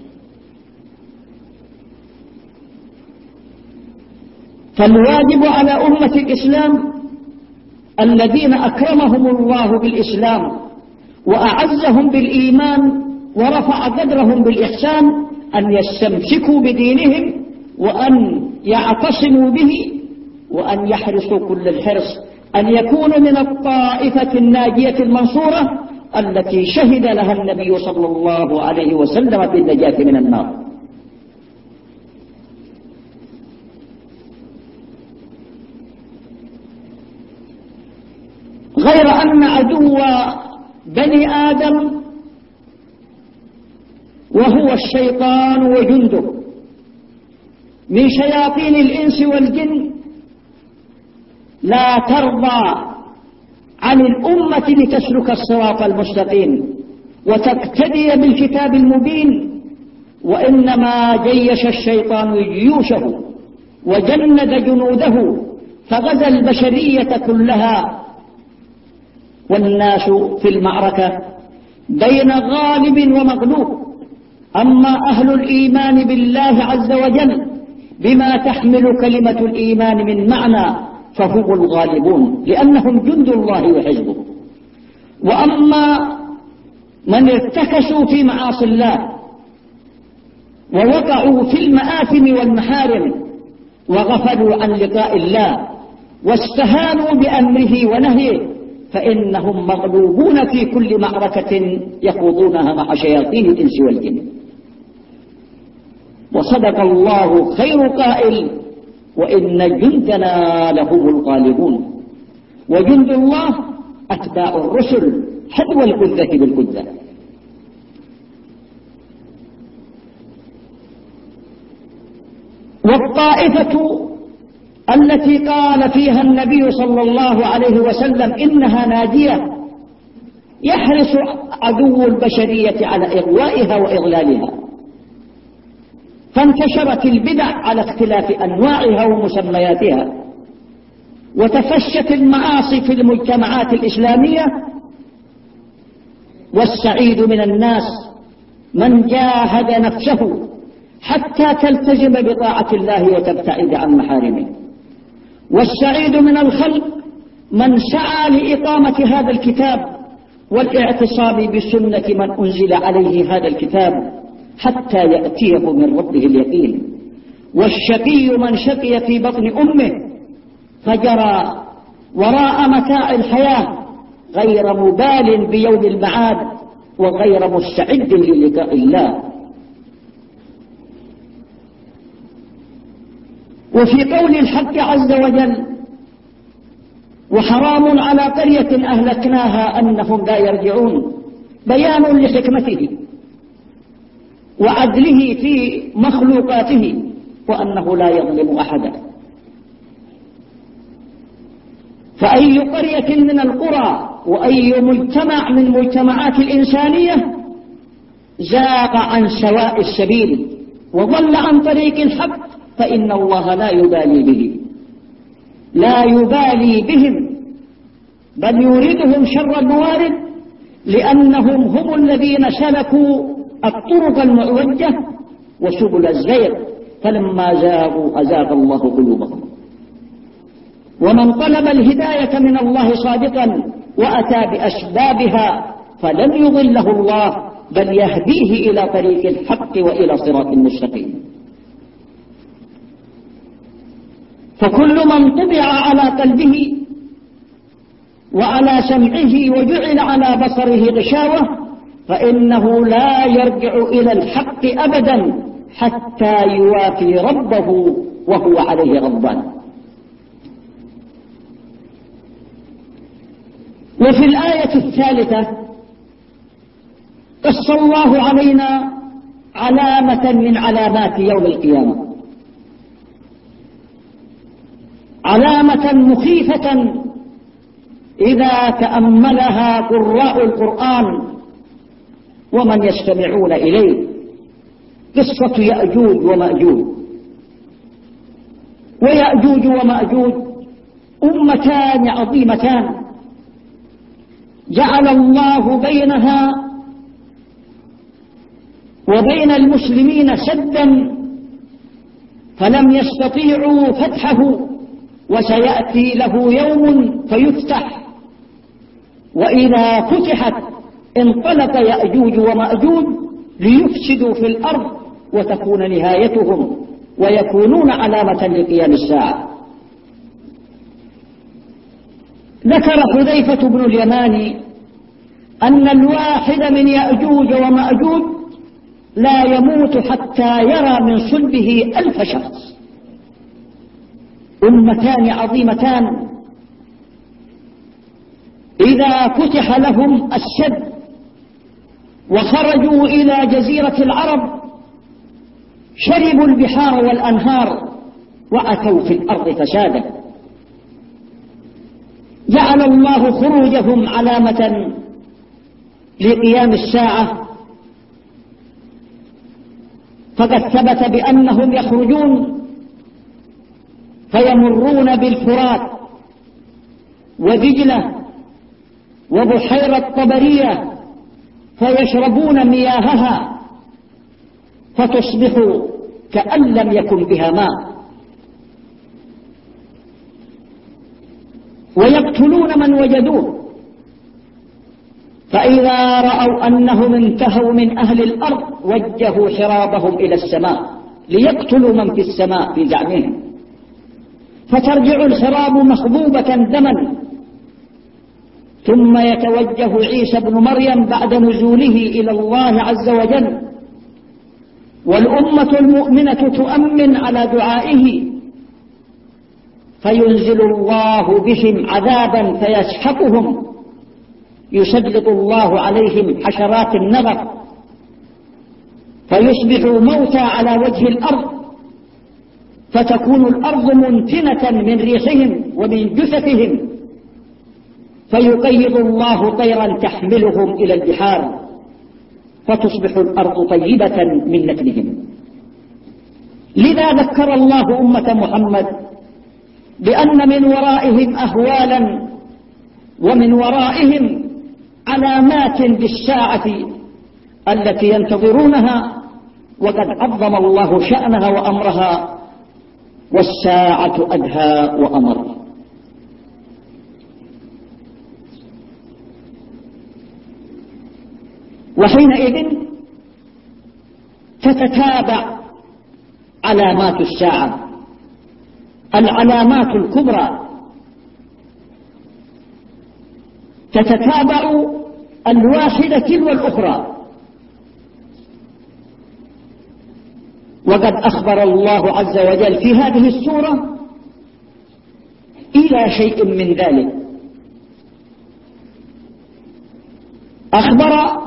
فالواجب على أمة الإسلام الذين أكرمهم الله بالإسلام وأعزهم بالإيمان ورفع قدرهم بالإحسان أن يستمسكوا بدينهم وأن يعتصموا به وأن يحرصوا كل الحرص أن يكونوا من الطائفة الناجية المنصورة التي شهد لها النبي صلى الله عليه وسلم بالنجاة من النار. غير أن عدو بني آدم وهو الشيطان وجنده من شياطين الإنس والجن لا ترضى عن الأمة لتسلك الصراط المستقيم وتقتدي بالكتاب المبين، وإنما جيش الشيطان جيوشه وجند جنوده فغزا البشرية كلها، والناس في المعركة بين غالب ومغلوب. أما أهل الإيمان بالله عز وجل بما تحمل كلمة الإيمان من معنى فهم الغالبون، لأنهم جند الله وحزبه. وأما من ارتكسوا في معاصي الله ووقعوا في المآثم والمحارم وغفلوا عن لقاء الله واستهانوا بأمره ونهيه فإنهم مغلوبون في كل معركة يخوضونها مع شياطين الإنس والجن. وصدق الله خير قائل: وإن جندنا لهم الغالبون. وجند الله أتباع الرسل حذو الكذة بالكذة. والطائفة التي قال فيها النبي صلى الله عليه وسلم إنها ناجية يحرص عدو البشرية على إغوائها وإضلالها، فانتشرت البدع على اختلاف أنواعها ومسمياتها، وتفشت المعاصي في المجتمعات الإسلامية. والسعيد من الناس من جاهد نفسه حتى تلتزم بطاعة الله وتبتعد عن محارمه، والسعيد من الخلق من سعى لإقامة هذا الكتاب والاعتصام بسنة من أنزل عليه هذا الكتاب حتى يأتيه من ربه اليقين. والشقي من شقي في بطن أمه فجرى وراء متاع الحياة غير مبال بيوم المعاد وغير مستعد للقاء الله. وفي قول الحق عز وجل: وحرام على قرية أهلكناها أنهم لا يرجعون، بيان لحكمته وعدله في مخلوقاته وأنه لا يظلم أحدا. فأي قرية من القرى وأي مجتمع من مجتمعات الإنسانية زاغ عن سواء السبيل وضل عن طريق الحق فإن الله لا يبالي به، لا يبالي بهم، بل يريدهم شر الموارد، لأنهم هم الذين سلكوا الطرق المعوجة وسبل الزيغ، فلما زاغوا أزاغ الله قلوبهم. ومن طلب الهداية من الله صادقا وأتى بأسبابها فلن يضله الله، بل يهديه إلى طريق الحق وإلى صراط مستقيم. فكل من طبع على قلبه وعلى سمعه وجعل على بصره غشاوة فإنه لا يرجع إلى الحق أبدا حتى يوافي ربه وهو عليه غضبان. وفي الآية الثالثة قص الله علينا علامة من علامات يوم القيامة، علامة مخيفة إذا تأملها قراء القرآن ومن يستمعون إليه، قصة يأجوج ومأجوج. ويأجوج ومأجوج أمتان عظيمتان جعل الله بينها وبين المسلمين سدا فلم يستطيعوا فتحه، وسيأتي له يوم فيفتح، وإذا فتحت انطلق يأجوج ومأجوج ليفسدوا في الأرض وتكون نهايتهم ويكونون علامة لقيام الساعة. ذكر حذيفة بن اليمان أن الواحد من يأجوج ومأجوج لا يموت حتى يرى من صلبه 1000 شخص. أمتان عظيمتان إذا فتح لهم السد وخرجوا إلى جزيرة العرب شربوا البحار والأنهار وأتوا في الأرض فسادا. جعل الله خروجهم علامة لقيام الساعة، فقد ثبت بأنهم يخرجون فيمرون بالفرات ودجلة وبحيرة طبرية فيشربون مياهها فتصبح كأن لم يكن بها ماء، ويقتلون من وجدوه، فإذا رأوا أنهم انتهوا من أهل الأرض وجهوا حرابهم إلى السماء ليقتلوا من في السماء في زعمهم، فترجع الحراب مخضوبة دما، ثم يتوجه عيسى بن مريم بعد نزوله إلى الله عز وجل، والأمة المؤمنة تؤمن على دعائه، فينزل الله بهم عذابا فيسحقهم، يسلط الله عليهم حشرات النغف فيصبحوا موتى على وجه الأرض، فتكون الأرض منتنة من ريحهم ومن جثثهم، فيقيض الله طيرا تحملهم إلى البحار فتصبح الأرض طيبة من نتنهم. لذا ذكر الله أمة محمد بأن من ورائهم أهوالا ومن ورائهم علامات بالساعة التي ينتظرونها، وقد عظم الله شأنها وأمرها، والساعة أدهى وأمر. وحينئذ تتتابع علامات الساعة، العلامات الكبرى تتتابع الواحدة تلو الأخرى. وقد أخبر الله عز وجل في هذه السورة إلى شيء من ذلك. أخبر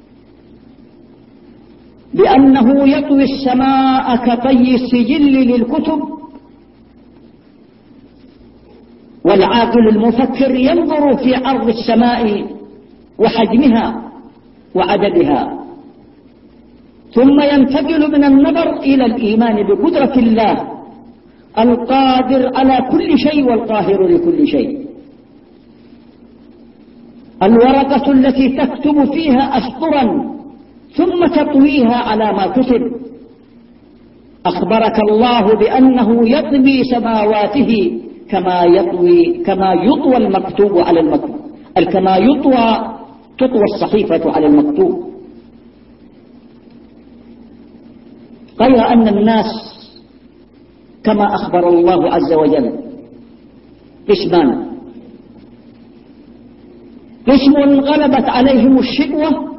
بأنه يطوي السماء كطي السجل للكتب، والعاقل المفكر ينظر في عرض السماء وحجمها وعددها، ثم ينتقل من النظر إلى الإيمان بقدرة الله القادر على كل شيء والقاهر لكل شيء. الورقة التي تكتب فيها أسطرا ثم تطويها على ما كتب، أخبرك الله بأنه يطوي سماواته كما يطوى المكتوب على المكتوب، كما تطوى الصحيفة على المكتوب. غير أن الناس كما أخبر الله عز وجل قسمان: قسم غلبت عليهم الشقوة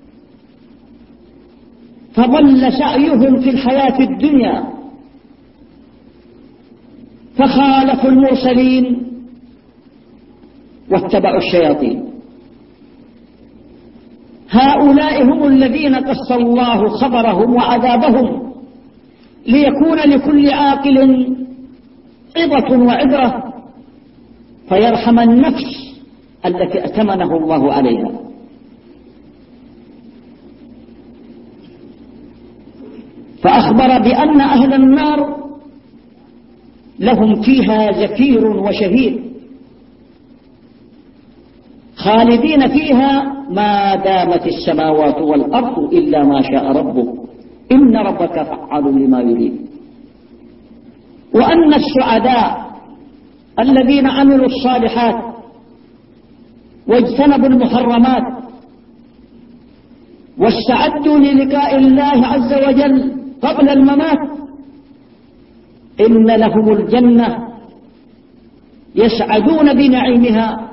فضل سعيهم في الحياة الدنيا فخالفوا المرسلين واتبعوا الشياطين. هؤلاء هم الذين قص الله خبرهم وعذابهم ليكون لكل عاقل عظة وعبرة، فيرحم النفس التي ائتمنه الله عليها. فأخبر بأن أهل النار لهم فيها زفير وشهير خالدين فيها ما دامت السماوات والأرض إلا ما شاء ربك إن ربك فعال لما يريد. وأن السعداء الذين عملوا الصالحات واجتنبوا المحرمات واستعدوا للقاء الله عز وجل قبل الممات إن لهم الجنة يسعدون بنعيمها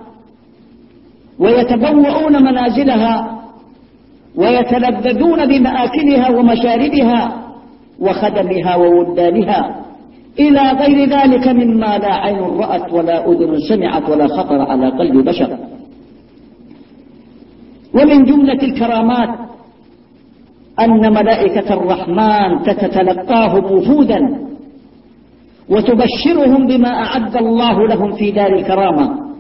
ويتبوؤون منازلها ويتلذذون بمآكلها ومشاربها وخدمها وولدانها إلى غير ذلك مما لا عين رأت ولا أذن سمعت ولا خطر على قلب بشر. ومن جملة الكرامات أن ملائكة الرحمن تتلقاهم وفودا وتبشرهم بما أعد الله لهم في دار الكرامة،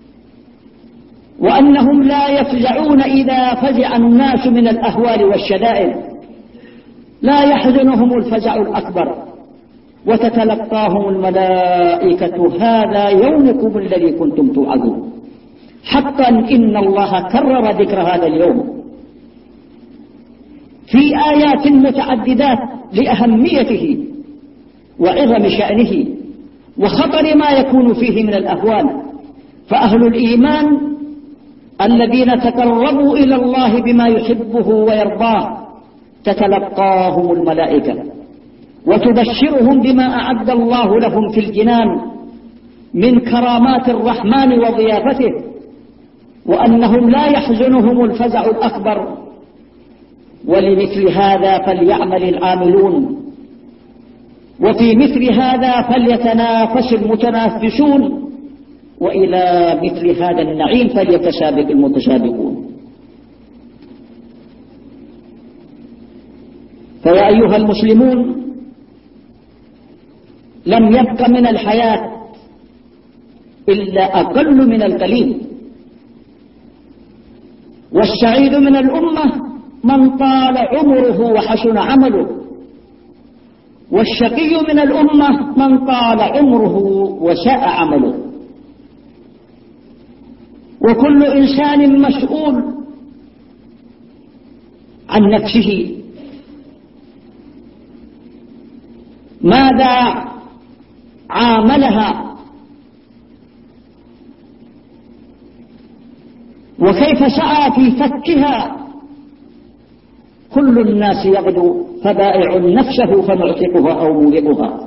وأنهم لا يفزعون إذا فزع الناس من الأهوال والشدائد، لا يحزنهم الفزع الأكبر، وتتلقاهم الملائكة هذا يومكم الذي كنتم توعدون. حقا إن الله كرر ذكر هذا اليوم في آيات متعددات لأهميته وعظم شأنه وخطر ما يكون فيه من الأهوال. فأهل الإيمان الذين تقربوا إلى الله بما يحبه ويرضاه تتلقاهم الملائكة وتبشرهم بما أعد الله لهم في الجنان من كرامات الرحمن وضيافته، وأنهم لا يحزنهم الفزع الأكبر. ولمثل هذا فليعمل العاملون، وفي مثل هذا فليتنافس المتنافسون، وإلى مثل هذا النعيم فليتسابق المتسابقون. فيا أيها المسلمون، لم يبق من الحياة إلا أقل من القليل. والسعيد من الأمة من طال عمره وحسن عمله، والشقي من الأمة من طال عمره وساء عمله. وكل إنسان مسؤول عن نفسه، ماذا عاملها وكيف سعى في فكها. كل الناس يغدو فبائع نفسه فمعتقها أو موبقها.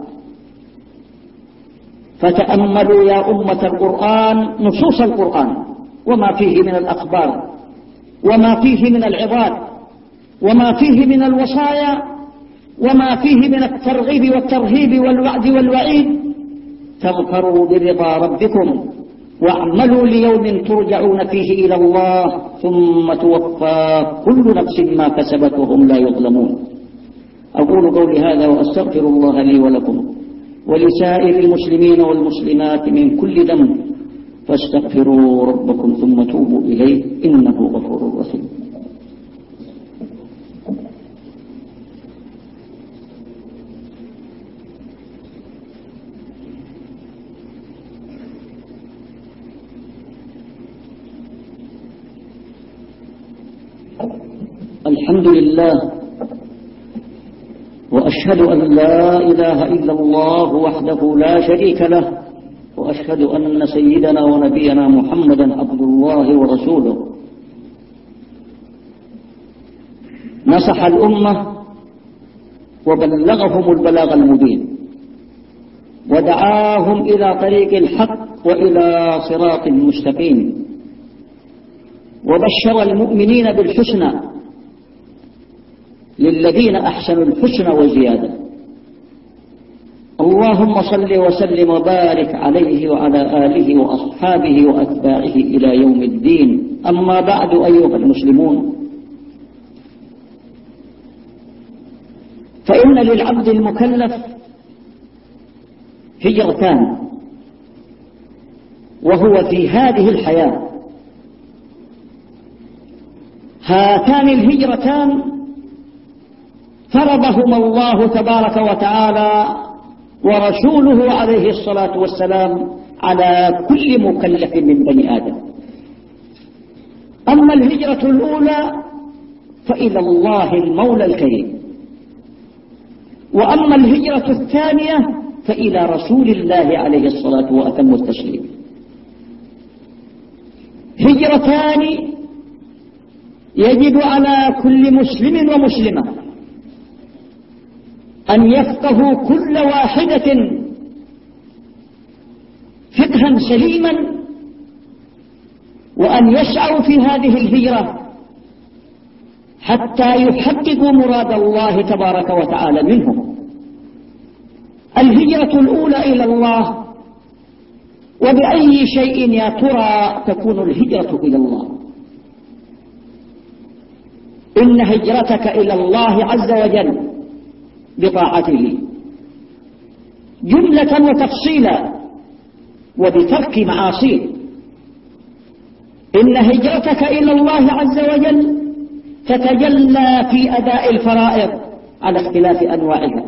فتأملوا يا أمة القرآن نصوص القرآن وما فيه من الأخبار، وما فيه من العظات، وما فيه من الوصايا، وما فيه من الترغيب والترهيب والوعد والوعيد. تغفروا برضا ربكم واعملوا ليوم ترجعون فيه إلى الله ثم توفى كل نفس ما كسبت وهم لا يظلمون. أقول قولي هذا وأستغفر الله لي ولكم ولسائر المسلمين والمسلمات من كل ذنب، فاستغفروا ربكم ثم توبوا إليه إنه غفور رحيم. الحمد لله، وأشهد أن لا إله إلا الله وحده لا شريك له، وأشهد أن سيدنا ونبينا محمدا عبد الله ورسوله. نصح الأمة وبلغهم البلاغ المبين، ودعاهم إلى طريق الحق وإلى صراط مستقيم، وبشر المؤمنين بالحسنى للذين أحسنوا الحسنى وزيادة. اللهم صل وسلم وبارك عليه وعلى آله وأصحابه وأتباعه إلى يوم الدين. أما بعد أيها المسلمون، فإن للعبد المكلف هجرتان، وهو في هذه الحياة. هاتان الهجرتان فرضهما الله تبارك وتعالى ورسوله عليه الصلاة والسلام على كل مكلف من بني آدم. أما الهجرة الأولى فإلى الله المولى الكريم، وأما الهجرة الثانية فإلى رسول الله عليه الصلاة وأتم التسليم. هجرتان يجب على كل مسلم ومسلمة أن يفقهوا كل واحدة فقها سليما، وأن يسعوا في هذه الهجرة حتى يحققوا مراد الله تبارك وتعالى منهم. الهجرة الأولى إلى الله. وبأي شيء يا ترى تكون الهجرة إلى الله؟ إن هجرتك إلى الله عز وجل بطاعته جملة وتفصيلا وبترك معاصيه. إن هجرتك إلى الله عز وجل تتجلى في أداء الفرائض على اختلاف أنواعها،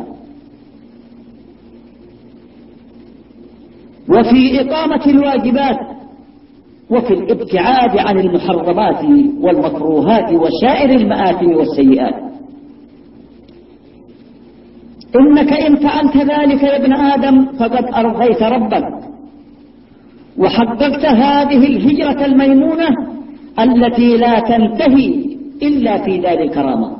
وفي إقامة الواجبات، وفي الابتعاد عن المحرمات والمكروهات وسائر المآثم والسيئات. إنك إن فعلت ذلك يا ابن آدم فقد أرضيت ربك، وحققت هذه الهجرة الميمونة التي لا تنتهي إلا في دار الكرامة.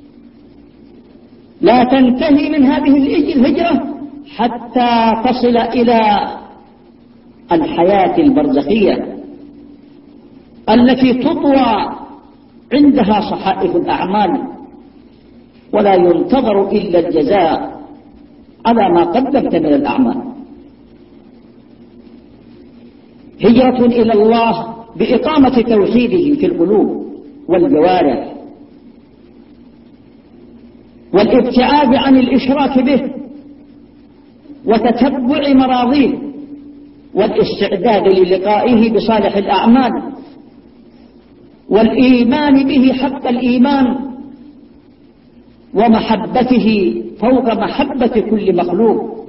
لا تنتهي من هذه الهجرة حتى تصل إلى الحياة البرزخية التي تطوى عندها صحائف الأعمال، ولا ينتظر إلا الجزاء على ما قدمت من الأعمال. هجرة إلى الله بإقامة توحيده في القلوب والجوارح، والابتعاد عن الإشراك به، وتتبع مراضيه والاستعداد للقائه بصالح الأعمال والإيمان به حق الإيمان ومحبته فوق محبة كل مخلوق.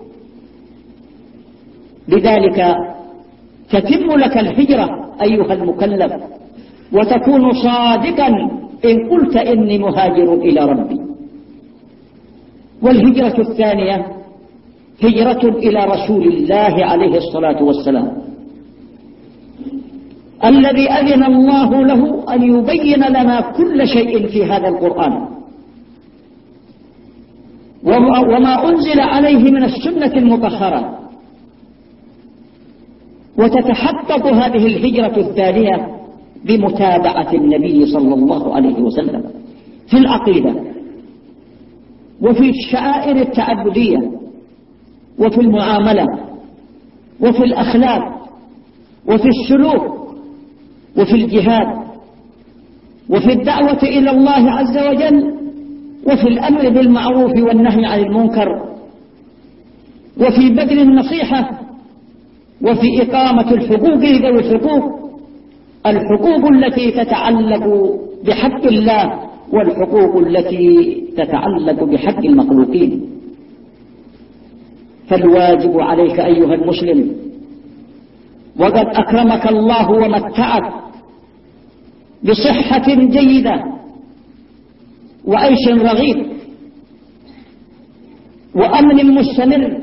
لذلك تتم لك الهجرة أيها المكلف، وتكون صادقا إن قلت إني مهاجر إلى ربي. والهجرة الثانية هجرة إلى رسول الله عليه الصلاة والسلام، الذي أذن الله له أن يبين لنا كل شيء في هذا القرآن وما أنزل عليه من السنة المطهرة. وتتحقق هذه الهجرة الثانية بمتابعة النبي صلى الله عليه وسلم في العقيدة وفي الشعائر التعبدية وفي المعاملة وفي الأخلاق وفي السلوك وفي الجهاد وفي الدعوة إلى الله عز وجل وفي الأمر بالمعروف والنهي عن المنكر وفي بذل النصيحة وفي إقامة الحقوق ذوي الحقوق التي تتعلق بحق الله والحقوق التي تتعلق بحق المخلوقين. فالواجب عليك أيها المسلم، وقد أكرمك الله ومتعك بصحة جيدة وعيش رغيد وأمن مستمر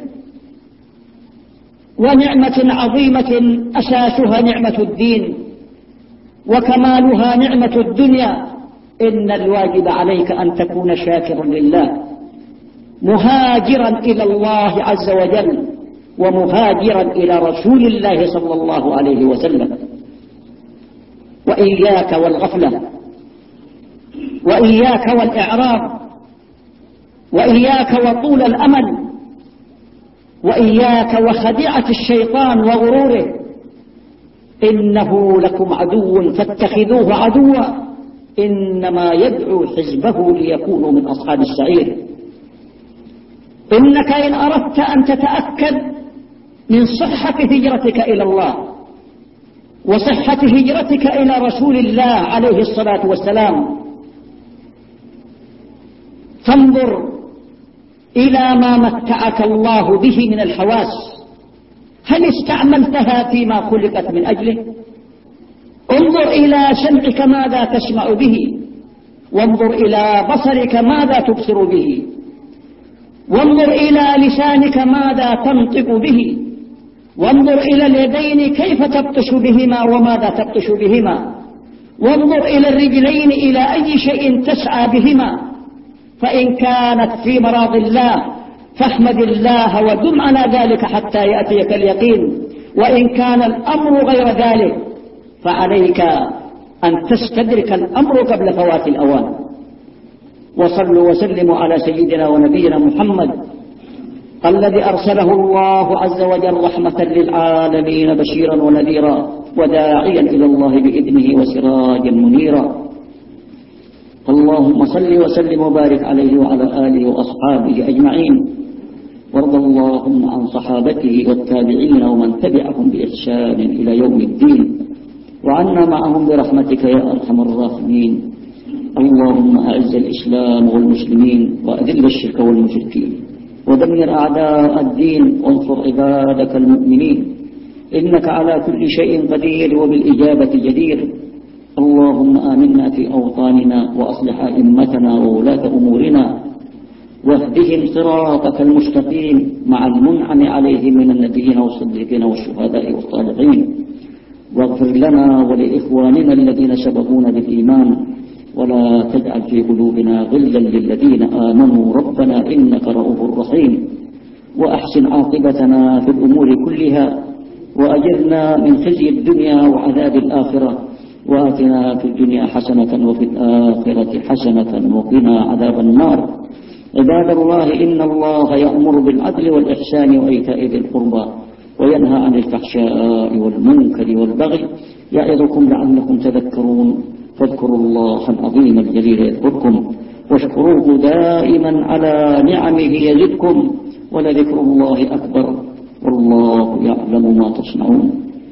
ونعمة عظيمة أساسها نعمة الدين وكمالها نعمة الدنيا. إن الواجب عليك أن تكون شاكرا لله، مهاجرا إلى الله عز وجل ومهاجرا إلى رسول الله صلى الله عليه وسلم. وإياك والغفلة، وإياك والإعراض، وإياك وطول الأمل، وإياك وخديعة الشيطان وغروره. إنه لكم عدو فاتخذوه عدوا، إنما يدعو حزبه ليكونوا من أصحاب السعير. إنك إن أردت أن تتأكد من صحة هجرتك إلى الله وصحة هجرتك إلى رسول الله عليه الصلاة والسلام، فانظر إلى ما متعك الله به من الحواس. هل استعملتها فيما خلقت من أجله؟ انظر إلى سمعك ماذا تسمع به، وانظر إلى بصرك ماذا تبصر به، وانظر إلى لسانك ماذا تنطق به، وانظر إلى اليدين كيف تبطش بهما وماذا تبطش بهما، وانظر إلى الرجلين إلى أي شيء تسعى بهما. فإن كانت في مراض الله فاحمد الله ودم على ذلك حتى يأتيك اليقين، وإن كان الأمر غير ذلك فعليك أن تستدرك الأمر قبل فوات الأوان. وصلوا وسلموا على سيدنا ونبينا محمد الذي أرسله الله عز وجل رحمة للعالمين بشيرا ونذيرا وداعيا إلى الله بإذنه وسراجا منيرا. اللهم صل وسلم وبارك عليه وعلى آله وأصحابه أجمعين، وارض اللهم عن صحابته والتابعين ومن تبعهم بإحسان إلى يوم الدين، وعنا معهم برحمتك يا أرحم الراحمين. اللهم أعز الإسلام والمسلمين وأذل الشرك والمشركين ودمر أعداء الدين وانصر عبادك المؤمنين، إنك على كل شيء قدير وبالإجابة جدير. اللهم آمنا في أوطاننا وأصلح أئمتنا وولاة أمورنا واهدهم صراطك المستقيم مع المنعم عليهم من النبيين والصديقين والشهداء والصالحين، واغفر لنا ولإخواننا الذين سبقونا بالإيمان، ولا تجعل في قلوبنا غلا للذين آمنوا ربنا إنك رؤوف رحيم. وأحسن عاقبتنا في الأمور كلها، وأجرنا من خزي الدنيا وعذاب الآخرة، وآتنا في الدنيا حسنة وفي الآخرة حسنة وقنا عذاب النار. عباد الله، إن الله يأمر بالعدل والإحسان وإيتاء ذي القربى وينهى عن الفحشاء والمنكر والبغي، يعظكم لعلكم تذكرون. فاذكروا الله العظيم الجليل يذكركم، واشكروه دائما على نعمه يزدكم، ولذكر الله أكبر، والله يعلم ما تصنعون.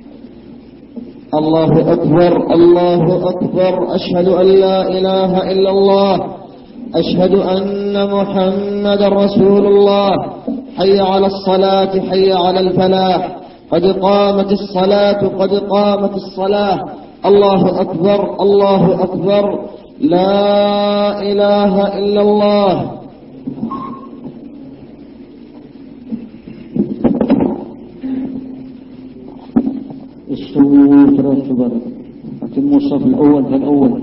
الله أكبر، الله أكبر، أشهد أن لا إله إلا الله، أشهد أن محمدا رسول الله. حي على الصلاة، حي على الفلاح، قد قامت الصلاة، قد قامت الصلاة. الله أكبر، الله أكبر، لا إله إلا الله. استووا ترتبا، أتموا الصف الأول فالأول.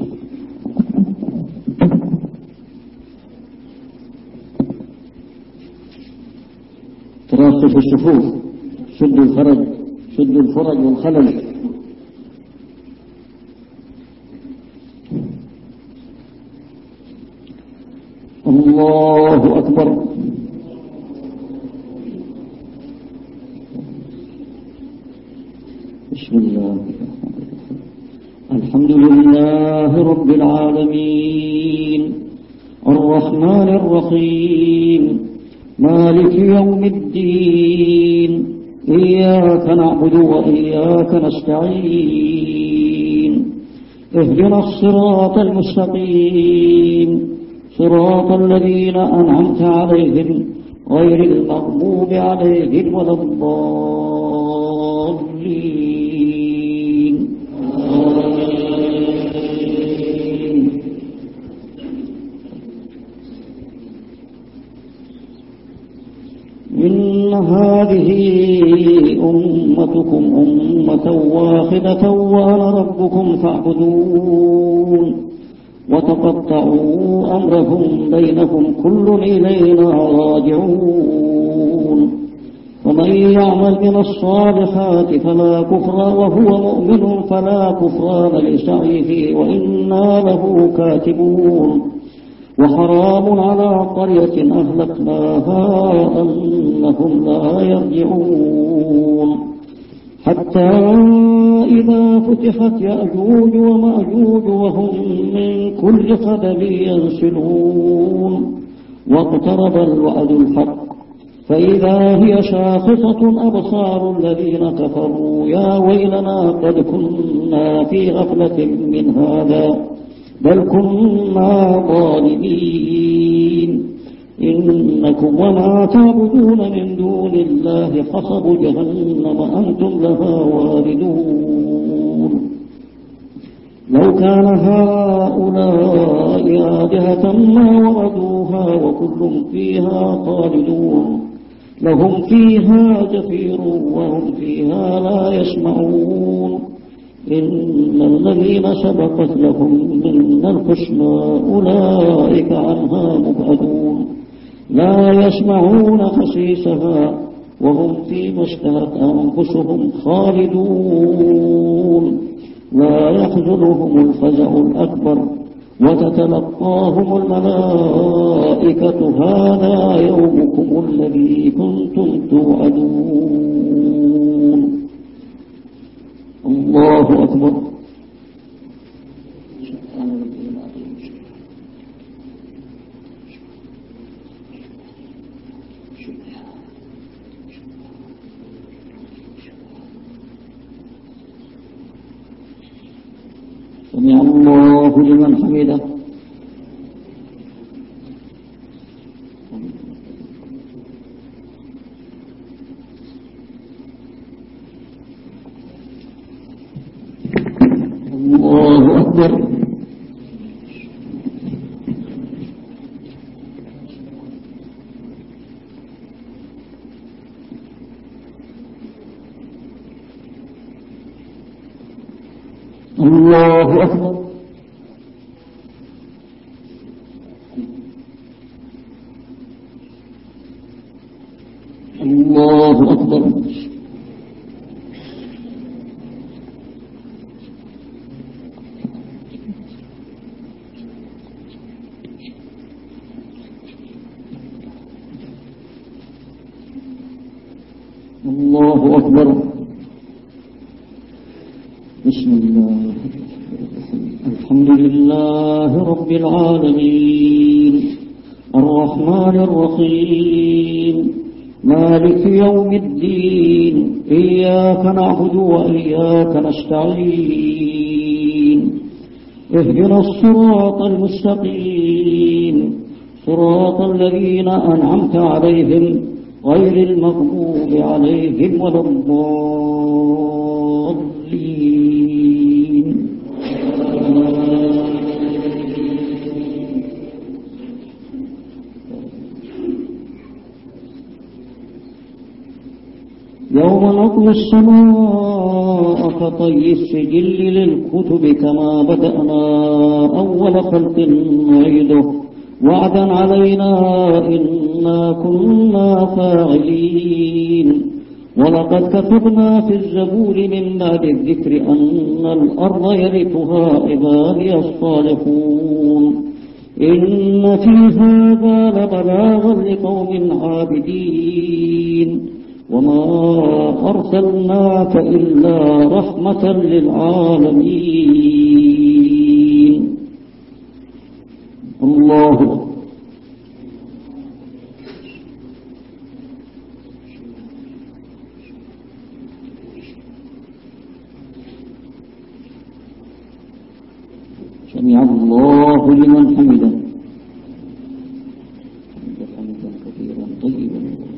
تراصوا في الصفوف، شدوا الفرج، شدوا الفرج والخلل. الله أكبر. بسم الله الحمد لله رب العالمين، الرحمن الرحيم، مالك يوم الدين، إياك نعبد وإياك نستعين، اهدنا الصراط المستقيم، صراط الذين أنعمت عليهم غير المغضوب عليهم ولا الضالين. إن هذه أمتكم أمة واحدة وأنا ربكم فاعبدون، وتقطعوا أمرهم بينهم كل إلينا راجعون. ومن يعمل من الصالحات فلا كفر وهو مؤمن فلا كفران لسعيه وإنا له كاتبون. وحرام على قرية أهلكناها أنهم لا يرجعون، حتى إذا فتحت يأجوج ومأجوج وهم من كل قبل ينسلون، واقترب الوعد الحق فإذا هي شاخصة أبصار الذين كفروا يا ويلنا قد كنا في غفلة من هذا بل كنا ظالمين. إنكم وما تعبدون من دون الله حصب جهنم أنتم لها واردون. لو كان هؤلاء آلهة ما وردوها وكل فيها خالدون، لهم فيها زفير وهم فيها لا يسمعون. إن الذين سبقت لهم منا الحسنى أولئك عنها مبعدون، لا يسمعون حسيسها وهم فيما اشتهت أنفسهم خالدون. لا يحزنهم الفزع الأكبر وتتلقاهم الملائكة هذا يومكم الذي كنتم توعدون. الله أكبر. سمع الله لمن حمده. الله أكبر. الله أكبر. الله أكبر. الله أكبر. بسم الله الحمد لله رب العالمين الرحمن الرحيم مالك يوم الدين إياك نعبد وإياك نستعين اهدنا الصراط المستقيم صراط الذين أنعمت عليهم غير المغضوب عليهم ولا الضالين يوم نطوي السماء كطي السجل للكتب كما بدأنا أول خلق نعيده وعدا علينا إنا كنا فاعلين ولقد كتبنا في الزبور من بعد الذكر أن الأرض يرثها عبادي الصالحون إن في هذا لبلاغا لقوم عابدين وما أرسلناك إلا رحمة للعالمين الله سمع الله لمن حمده حمدا كثيرا طيبا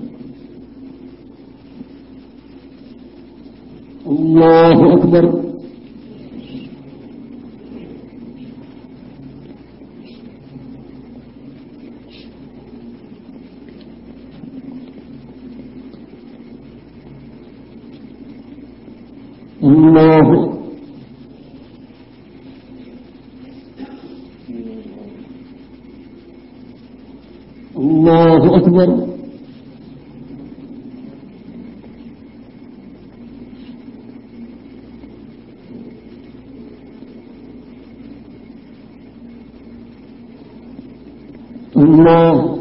الله أكبر الله الله أكبر الله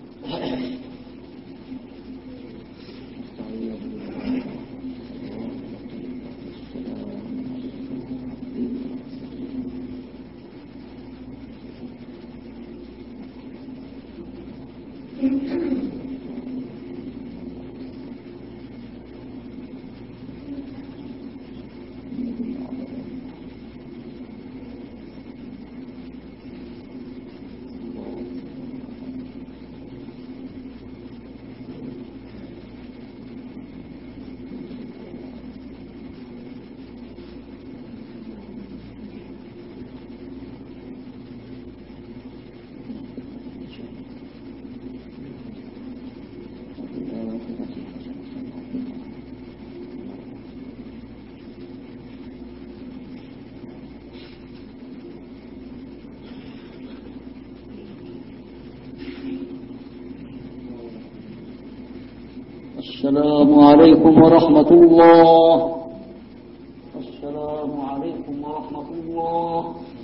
السلام عليكم ورحمة الله. السلام عليكم ورحمة الله.